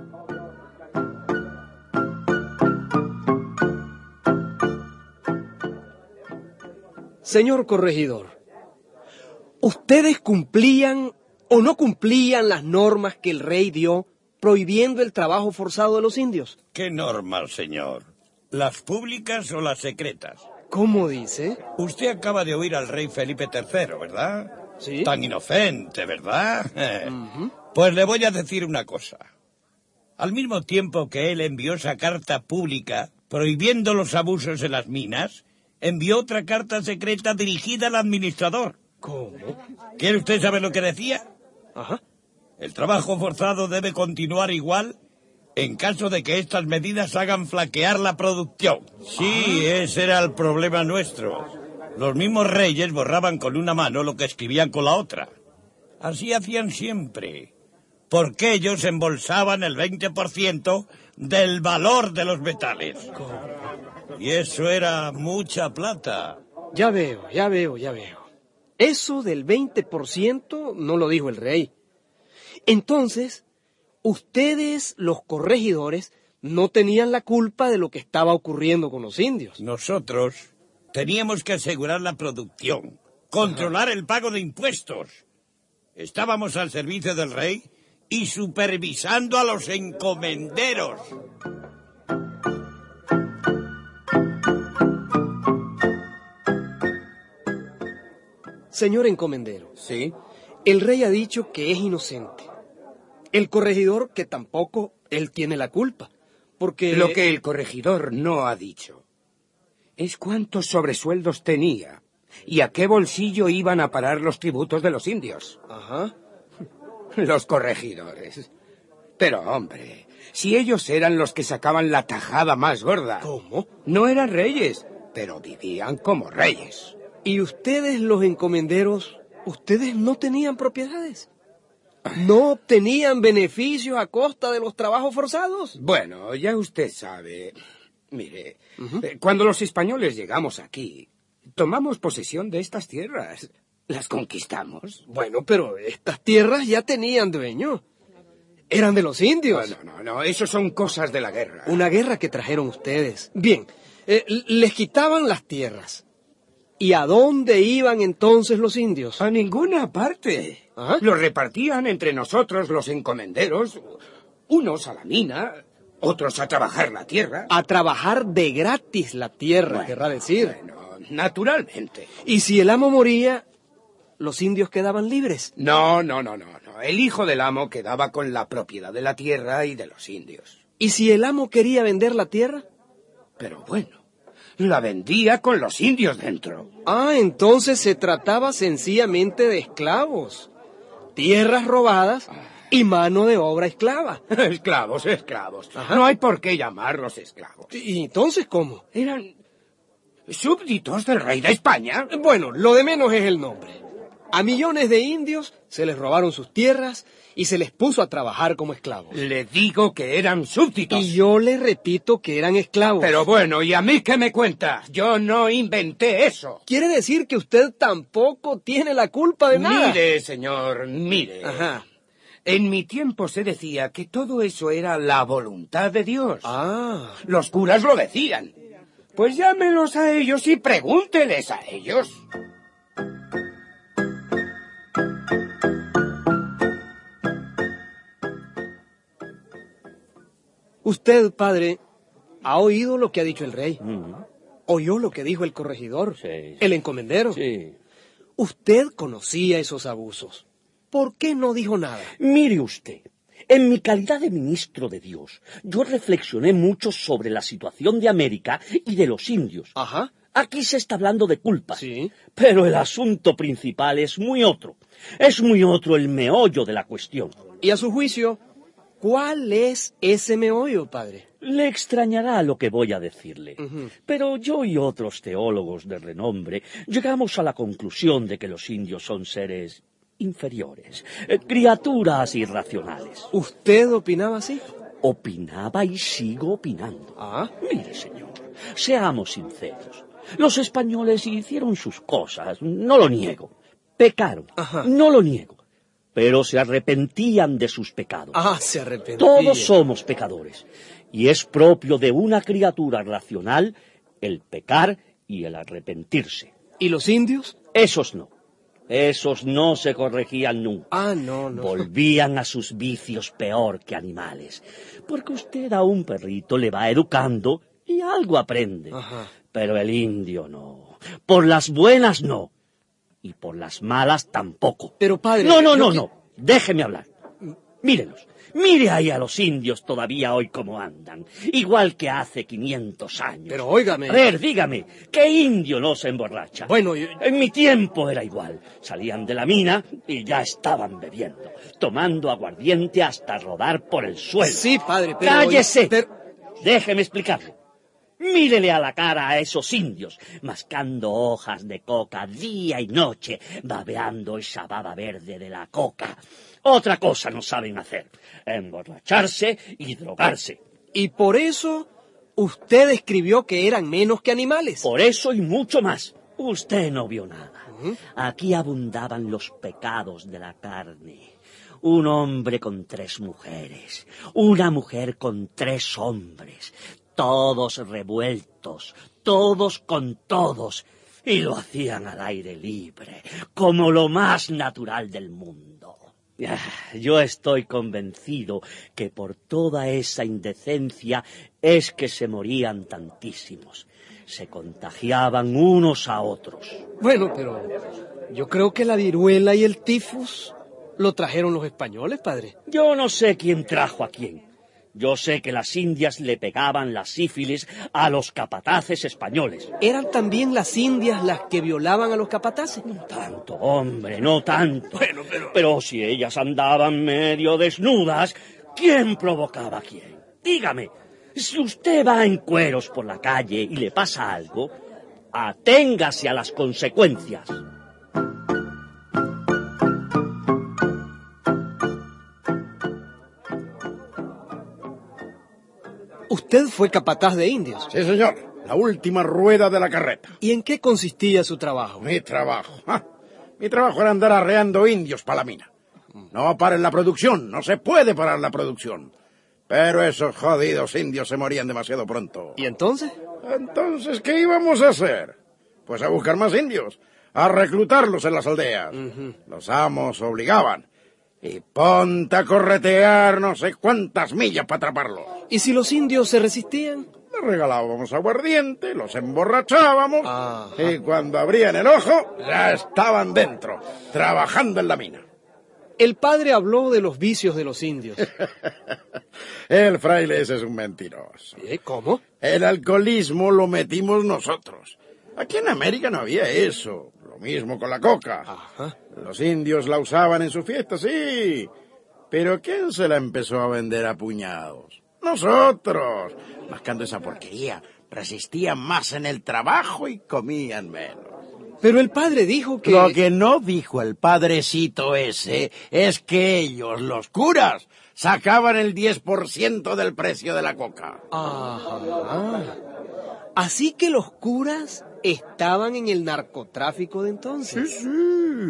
Q: Señor corregidor, ¿ustedes cumplían o no cumplían las normas que el rey dio prohibiendo el trabajo forzado de los indios?
S: ¿Qué normas, señor? ¿Las públicas o las secretas?
Q: ¿Cómo dice?
S: Usted acaba de oír al rey Felipe tercero, ¿verdad?
Q: Sí.
S: Tan inocente, ¿verdad?
Q: Uh-huh.
S: Pues le voy a decir una cosa. Al mismo tiempo que él envió esa carta pública prohibiendo los abusos en las minas, envió otra carta secreta dirigida al administrador.
Q: ¿Cómo?
S: ¿Quiere usted saber lo que decía?
Q: Ajá.
S: El trabajo forzado debe continuar igual en caso de que estas medidas hagan flaquear la producción. Sí, ese era el problema nuestro. Los mismos reyes borraban con una mano lo que escribían con la otra. Así hacían siempre, porque ellos embolsaban el veinte por ciento del valor de los metales. Y eso era mucha plata.
Q: Ya veo, ya veo, ya veo. Eso del veinte por ciento no lo dijo el rey. Entonces, ustedes, los corregidores, no tenían la culpa de lo que estaba ocurriendo con los indios.
S: Nosotros teníamos que asegurar la producción, controlar el pago de impuestos. Estábamos al servicio del rey y supervisando a los encomenderos.
Q: Señor encomendero.
T: Sí.
Q: El rey ha dicho que es inocente. El corregidor que tampoco él tiene la culpa, porque...
T: Lo que el corregidor no ha dicho es cuántos sobresueldos tenía y a qué bolsillo iban a parar los tributos de los indios.
Q: Ajá.
T: Los corregidores. Pero, hombre, si ellos eran los que sacaban la tajada más gorda...
Q: ¿Cómo?
T: No eran reyes, pero vivían como reyes.
Q: ¿Y ustedes, los encomenderos, ustedes no tenían propiedades? ¿No obtenían beneficios a costa de los trabajos forzados?
T: Bueno, ya usted sabe. Mire, uh-huh. eh, cuando los españoles llegamos aquí, tomamos posesión de estas tierras. Las conquistamos.
Q: Bueno, pero estas tierras ya tenían dueño. Eran de los indios.
T: No, no, no, no, eso son cosas de la guerra.
Q: Una guerra que trajeron ustedes. Bien, eh, les quitaban las tierras. ¿Y a dónde iban entonces los indios?
T: A ninguna parte.
Q: ¿Ah?
T: Los repartían entre nosotros los encomenderos, unos a la mina, otros a trabajar la tierra.
Q: A trabajar de gratis la tierra,
T: bueno,
Q: querrá decir.
T: Bueno, naturalmente.
Q: ¿Y si el amo moría, los indios quedaban libres?
T: No, no, no, no, no. El hijo del amo quedaba con la propiedad de la tierra y de los indios.
Q: ¿Y si el amo quería vender la tierra?
T: Pero bueno, la vendía con los indios dentro.
Q: Ah, entonces se trataba sencillamente de esclavos. Tierras robadas y mano de obra esclava.
T: Esclavos, esclavos. Ajá. No hay por qué llamarlos esclavos.
Q: ¿Y entonces cómo?
T: Eran súbditos del rey de España.
Q: Bueno, lo de menos es el nombre. A millones de indios se les robaron sus tierras y se les puso a trabajar como esclavos.
T: Le digo que eran súbditos.
Q: Y yo le repito que eran esclavos.
T: Pero bueno, ¿y a mí qué me cuenta? Yo no inventé eso.
Q: ¿Quiere decir que usted tampoco tiene la culpa de nada?
T: Mire, señor, mire.
Q: Ajá.
T: En mi tiempo se decía que todo eso era la voluntad de Dios.
Q: Ah.
T: Los curas lo decían. Pues llámenlos a ellos y pregúnteles a ellos.
Q: Usted, padre, ha oído lo que ha dicho el rey. Mm. Oyó lo que dijo el corregidor, sí, el encomendero. Sí. Usted conocía esos abusos. ¿Por qué no dijo nada?
F: Mire usted, en mi calidad de ministro de Dios, yo reflexioné mucho sobre la situación de América y de los indios.
Q: Ajá.
F: Aquí se está hablando de culpas,
Q: sí,
F: pero el asunto principal es muy otro. Es muy otro el meollo de la cuestión.
Q: Y a su juicio, ¿cuál es ese meollo, padre?
F: Le extrañará lo que voy a decirle, uh-huh. pero yo y otros teólogos de renombre llegamos a la conclusión de que los indios son seres inferiores, eh, criaturas irracionales.
Q: ¿Usted opinaba así?
F: Opinaba y sigo opinando.
Q: Ah.
F: Mire, señor, seamos sinceros. Los españoles hicieron sus cosas, no lo niego. Pecaron,
Q: Ajá.
F: no lo niego. Pero se arrepentían de sus pecados.
Q: Ah, se arrepentían.
F: Todos somos pecadores. Y es propio de una criatura racional el pecar y el arrepentirse.
Q: ¿Y los indios?
F: Esos no. Esos no se corregían nunca.
Q: Ah, no, no.
F: Volvían a sus vicios peor que animales. Porque usted a un perrito le va educando y algo aprende.
Q: Ajá.
F: Pero el indio no. Por las buenas no. Y por las malas tampoco.
Q: Pero padre...
F: No, no, no,
Q: que...
F: no. Déjeme hablar. Mírelos. Mire ahí a los indios todavía hoy cómo andan. Igual que hace quinientos años.
Q: Pero óigame...
F: A ver, dígame, ¿qué indio no se emborracha?
Q: Bueno, yo...
F: En mi tiempo era igual. Salían de la mina y ya estaban bebiendo. Tomando aguardiente hasta rodar por el suelo.
Q: Sí, padre, pero...
F: ¡Cállese!
Q: Pero...
F: Déjeme explicarle. Mírele a la cara a esos indios, mascando hojas de coca día y noche, babeando esa baba verde de la coca. Otra cosa no saben hacer, emborracharse y drogarse.
Q: Y por eso usted escribió que eran menos que animales.
F: Por eso y mucho más. Usted no vio nada. Uh-huh. Aquí abundaban los pecados de la carne. Un hombre con tres mujeres, una mujer con tres hombres, todos revueltos, todos con todos, y lo hacían al aire libre, como lo más natural del mundo. Yo estoy convencido que por toda esa indecencia es que se morían tantísimos. Se contagiaban unos a otros.
Q: Bueno, pero yo creo que la viruela y el tifus lo trajeron los españoles, padre.
F: Yo no sé quién trajo a quién. Yo sé que las indias le pegaban la sífilis a los capataces españoles.
Q: ¿Eran también las indias las que violaban a los capataces?
F: No tanto, hombre, no tanto.
Q: Bueno, pero...
F: Pero si ellas andaban medio desnudas, ¿quién provocaba a quién? Dígame, si usted va en cueros por la calle y le pasa algo, aténgase a las consecuencias.
Q: ¿Usted fue capataz de indios?
M: Sí, señor. La última rueda de la carreta.
Q: ¿Y en qué consistía su trabajo?
M: Mi trabajo. ¿Ah? Mi trabajo era andar arreando indios para la mina. No paren la producción. No se puede parar la producción. Pero esos jodidos indios se morían demasiado pronto.
Q: ¿Y entonces?
M: Entonces, ¿qué íbamos a hacer? Pues a buscar más indios. A reclutarlos en las aldeas.
Q: Uh-huh.
M: Los amos obligaban. Y ponte a corretear no sé cuántas millas para atraparlos.
Q: ¿Y si los indios se resistían?
M: Les regalábamos aguardiente, los emborrachábamos,
Q: Ajá.
M: y cuando abrían el ojo, ya estaban dentro, trabajando en la mina.
Q: El padre habló de los vicios de los indios.
M: El fraile ese es un mentiroso.
Q: ¿Eh? ¿Cómo?
M: El alcoholismo lo metimos nosotros. Aquí en América no había eso. Lo mismo con la coca.
Q: Ajá.
M: Los indios la usaban en sus fiestas, sí. Pero ¿quién se la empezó a vender a puñados? Nosotros. Mascando esa porquería. Resistían más en el trabajo y comían menos.
Q: Pero el padre dijo que...
M: Lo que no dijo el padrecito ese es que ellos, los curas, sacaban el diez por ciento del precio de la coca.
Q: Ajá. Así que los curas estaban en el narcotráfico de entonces.
M: Sí, sí.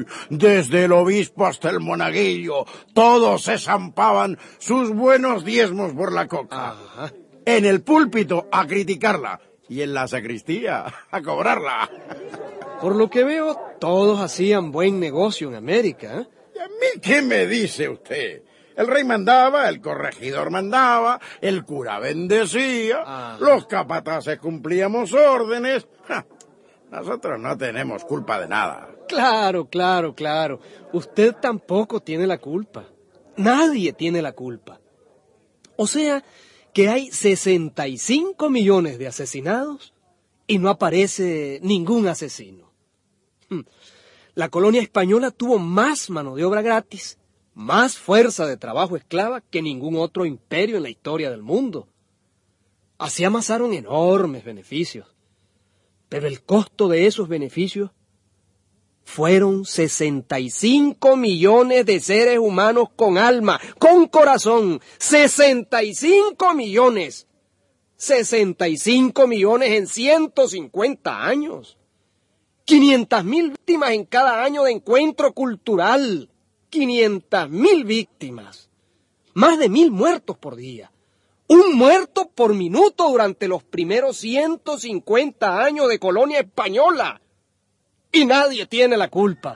M: Uy, desde el obispo hasta el monaguillo, todos se zampaban sus buenos diezmos por la coca. Ajá. En el púlpito a criticarla y en la sacristía a cobrarla.
Q: Por lo que veo, todos hacían buen negocio en América, ¿eh?
M: ¿Y a mí qué me dice usted? El rey mandaba, el corregidor mandaba, el cura bendecía, ah. los capataces cumplíamos órdenes. Ja, nosotros no tenemos culpa de nada.
Q: Claro, claro, claro. Usted tampoco tiene la culpa. Nadie tiene la culpa. O sea, que hay sesenta y cinco millones de asesinados y no aparece ningún asesino. La colonia española tuvo más mano de obra gratis, más fuerza de trabajo esclava que ningún otro imperio en la historia del mundo. Así amasaron enormes beneficios, pero el costo de esos beneficios fueron sesenta y cinco millones de seres humanos con alma, con corazón. ¡sesenta y cinco millones! ¡sesenta y cinco millones en ciento cincuenta años! quinientas mil víctimas en cada año de encuentro cultural. quinientas mil víctimas. Más de mil muertos por día. Un muerto por minuto durante los primeros ciento cincuenta años de colonia española. Y nadie tiene la culpa.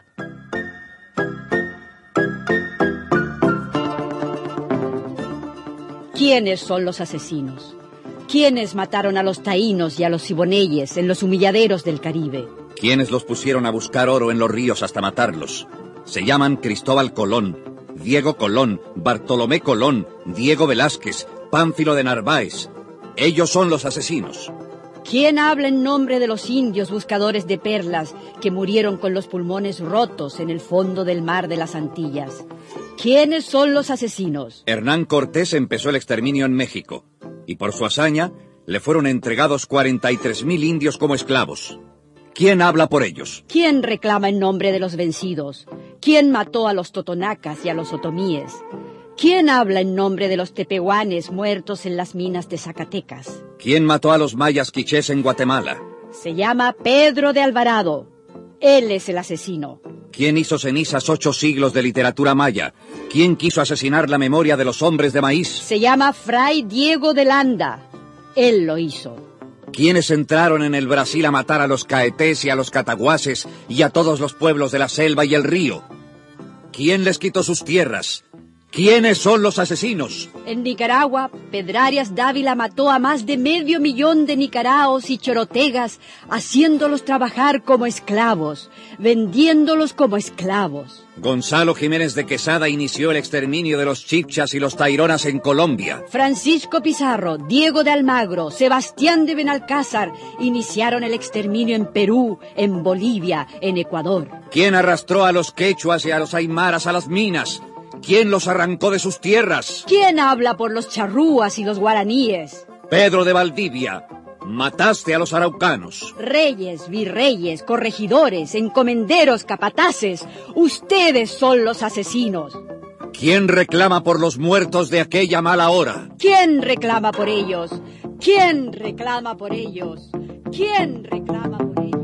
R: ¿Quiénes son los asesinos? ¿Quiénes mataron a los taínos y a los siboneyes en los humilladeros del Caribe?
L: ¿Quiénes los pusieron a buscar oro en los ríos hasta matarlos? Se llaman Cristóbal Colón, Diego Colón, Bartolomé Colón, Diego Velázquez, Pánfilo de Narváez. Ellos son los asesinos.
R: ¿Quién habla en nombre de los indios buscadores de perlas que murieron con los pulmones rotos en el fondo del mar de las Antillas? ¿Quiénes son los asesinos?
L: Hernán Cortés empezó el exterminio en México, y por su hazaña le fueron entregados cuarenta y tres mil indios como esclavos. ¿Quién habla por ellos?
R: ¿Quién reclama en nombre de los vencidos? ¿Quién mató a los totonacas y a los otomíes? ¿Quién habla en nombre de los tepehuanes muertos en las minas de Zacatecas?
L: ¿Quién mató a los mayas quichés en Guatemala?
R: Se llama Pedro de Alvarado. Él es el asesino.
L: ¿Quién hizo cenizas ocho siglos de literatura maya? ¿Quién quiso asesinar la memoria de los hombres de maíz?
R: Se llama Fray Diego de Landa. Él lo hizo.
L: ¿Quiénes entraron en el Brasil a matar a los caetés y a los cataguases y a todos los pueblos de la selva y el río? ¿Quién les quitó sus tierras? ¿Quiénes son los asesinos?
R: En Nicaragua, Pedrarias Dávila mató a más de medio millón de nicaraos y chorotegas, haciéndolos trabajar como esclavos, vendiéndolos como esclavos.
L: Gonzalo Jiménez de Quesada inició el exterminio de los chibchas y los taironas en Colombia.
R: Francisco Pizarro, Diego de Almagro, Sebastián de Benalcázar iniciaron el exterminio en Perú, en Bolivia, en Ecuador.
L: ¿Quién arrastró a los quechuas y a los aymaras a las minas? ¿Quién los arrancó de sus tierras?
R: ¿Quién habla por los charrúas y los guaraníes?
L: Pedro de Valdivia, mataste a los araucanos.
R: Reyes, virreyes, corregidores, encomenderos, capataces, ustedes son los asesinos.
L: ¿Quién reclama por los muertos de aquella mala hora?
R: ¿Quién reclama por ellos? ¿Quién reclama por ellos? ¿Quién reclama por ellos?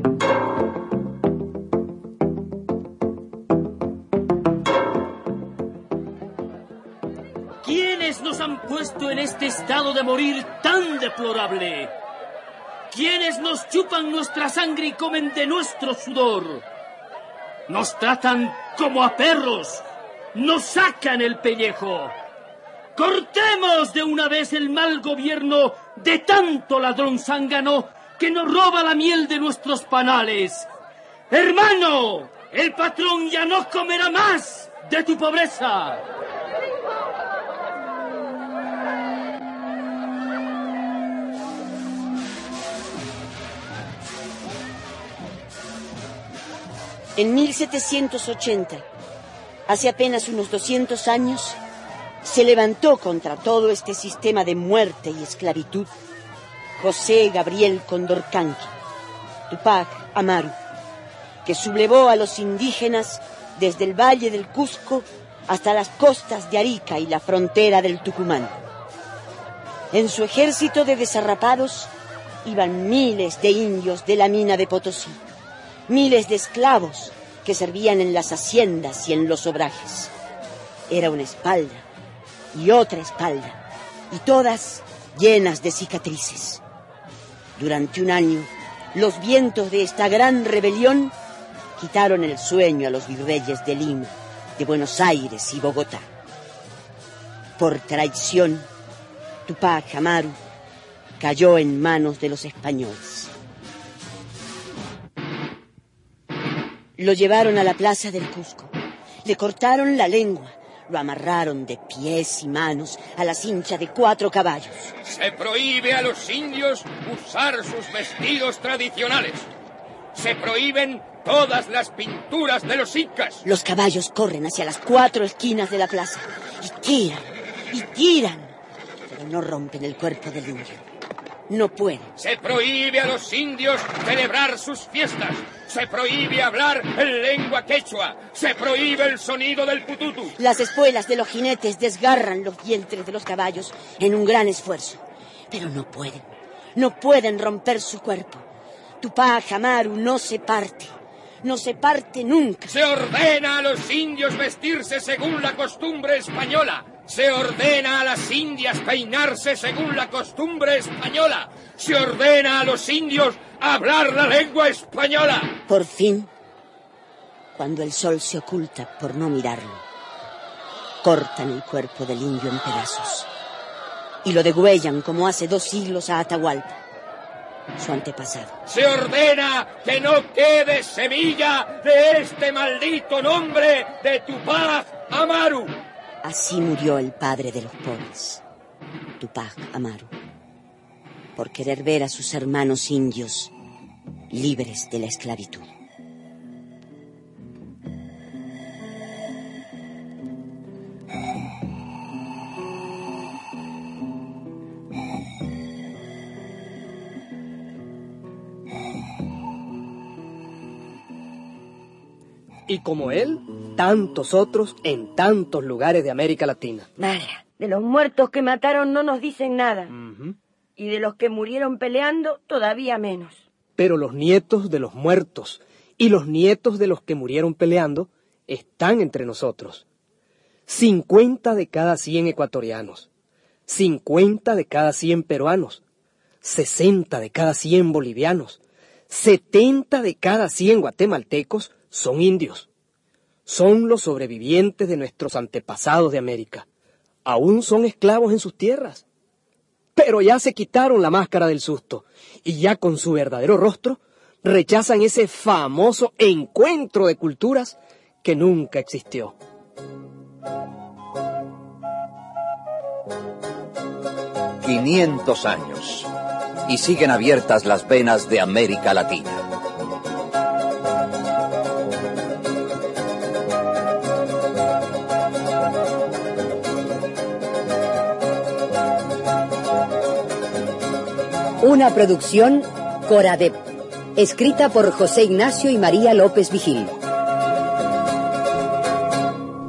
G: ¿Quiénes nos han puesto en este estado de morir tan deplorable? ¿Quiénes nos chupan nuestra sangre y comen de nuestro sudor? Nos tratan como a perros, nos sacan el pellejo. Cortemos de una vez el mal gobierno de tanto ladrón zángano que nos roba la miel de nuestros panales. Hermano, el patrón ya no comerá más de tu pobreza.
O: En mil setecientos ochenta, hace apenas unos doscientos años, se levantó contra todo este sistema de muerte y esclavitud José Gabriel Condorcanqui, Tupac Amaru, que sublevó a los indígenas desde el valle del Cusco hasta las costas de Arica y la frontera del Tucumán. En su ejército de desarrapados iban miles de indios de la mina de Potosí, miles de esclavos que servían en las haciendas y en los obrajes. Era una espalda y otra espalda, y todas llenas de cicatrices. Durante un año, los vientos de esta gran rebelión quitaron el sueño a los virreyes de Lima, de Buenos Aires y Bogotá. Por traición, Tupac Amaru cayó en manos de los españoles. Lo llevaron a la plaza del Cusco, le cortaron la lengua, lo amarraron de pies y manos a la cincha de cuatro caballos.
B: Se prohíbe a los indios usar sus vestidos tradicionales. Se prohíben todas las pinturas de los incas.
O: Los caballos corren hacia las cuatro esquinas de la plaza y tiran, y tiran, pero no rompen el cuerpo del indio. No pueden.
B: Se prohíbe a los indios celebrar sus fiestas. Se prohíbe hablar en lengua quechua. Se prohíbe el sonido del pututu.
O: Las espuelas de los jinetes desgarran los vientres de los caballos en un gran esfuerzo. Pero no pueden. No pueden romper su cuerpo. Tupac Amaru no se parte. No se parte nunca.
B: Se ordena a los indios vestirse según la costumbre española. Se ordena a las indias peinarse según la costumbre española. Se ordena a los indios hablar la lengua española.
O: Por fin, cuando el sol se oculta por no mirarlo, cortan el cuerpo del indio en pedazos y lo degüellan como hace dos siglos a Atahualpa, su antepasado.
B: Se ordena que no quede semilla de este maldito nombre de Tupac Amaru.
O: Así murió el padre de los pobres, Tupac Amaru, por querer ver a sus hermanos indios libres de la esclavitud.
Q: Y como él, tantos otros en tantos lugares de América Latina.
H: Nada, de los muertos que mataron no nos dicen nada. Uh-huh. Y de los que murieron peleando, todavía menos.
Q: Pero los nietos de los muertos y los nietos de los que murieron peleando están entre nosotros. cincuenta de cada cien ecuatorianos, cincuenta de cada cien peruanos, sesenta de cada cien bolivianos, setenta de cada cien guatemaltecos son indios. Son los sobrevivientes de nuestros antepasados de América. Aún son esclavos en sus tierras. Pero ya se quitaron la máscara del susto y ya con su verdadero rostro rechazan ese famoso encuentro de culturas que nunca existió.
L: quinientos años y siguen abiertas las venas de América Latina.
N: Una producción Coradep, escrita por José Ignacio y María López Vigil.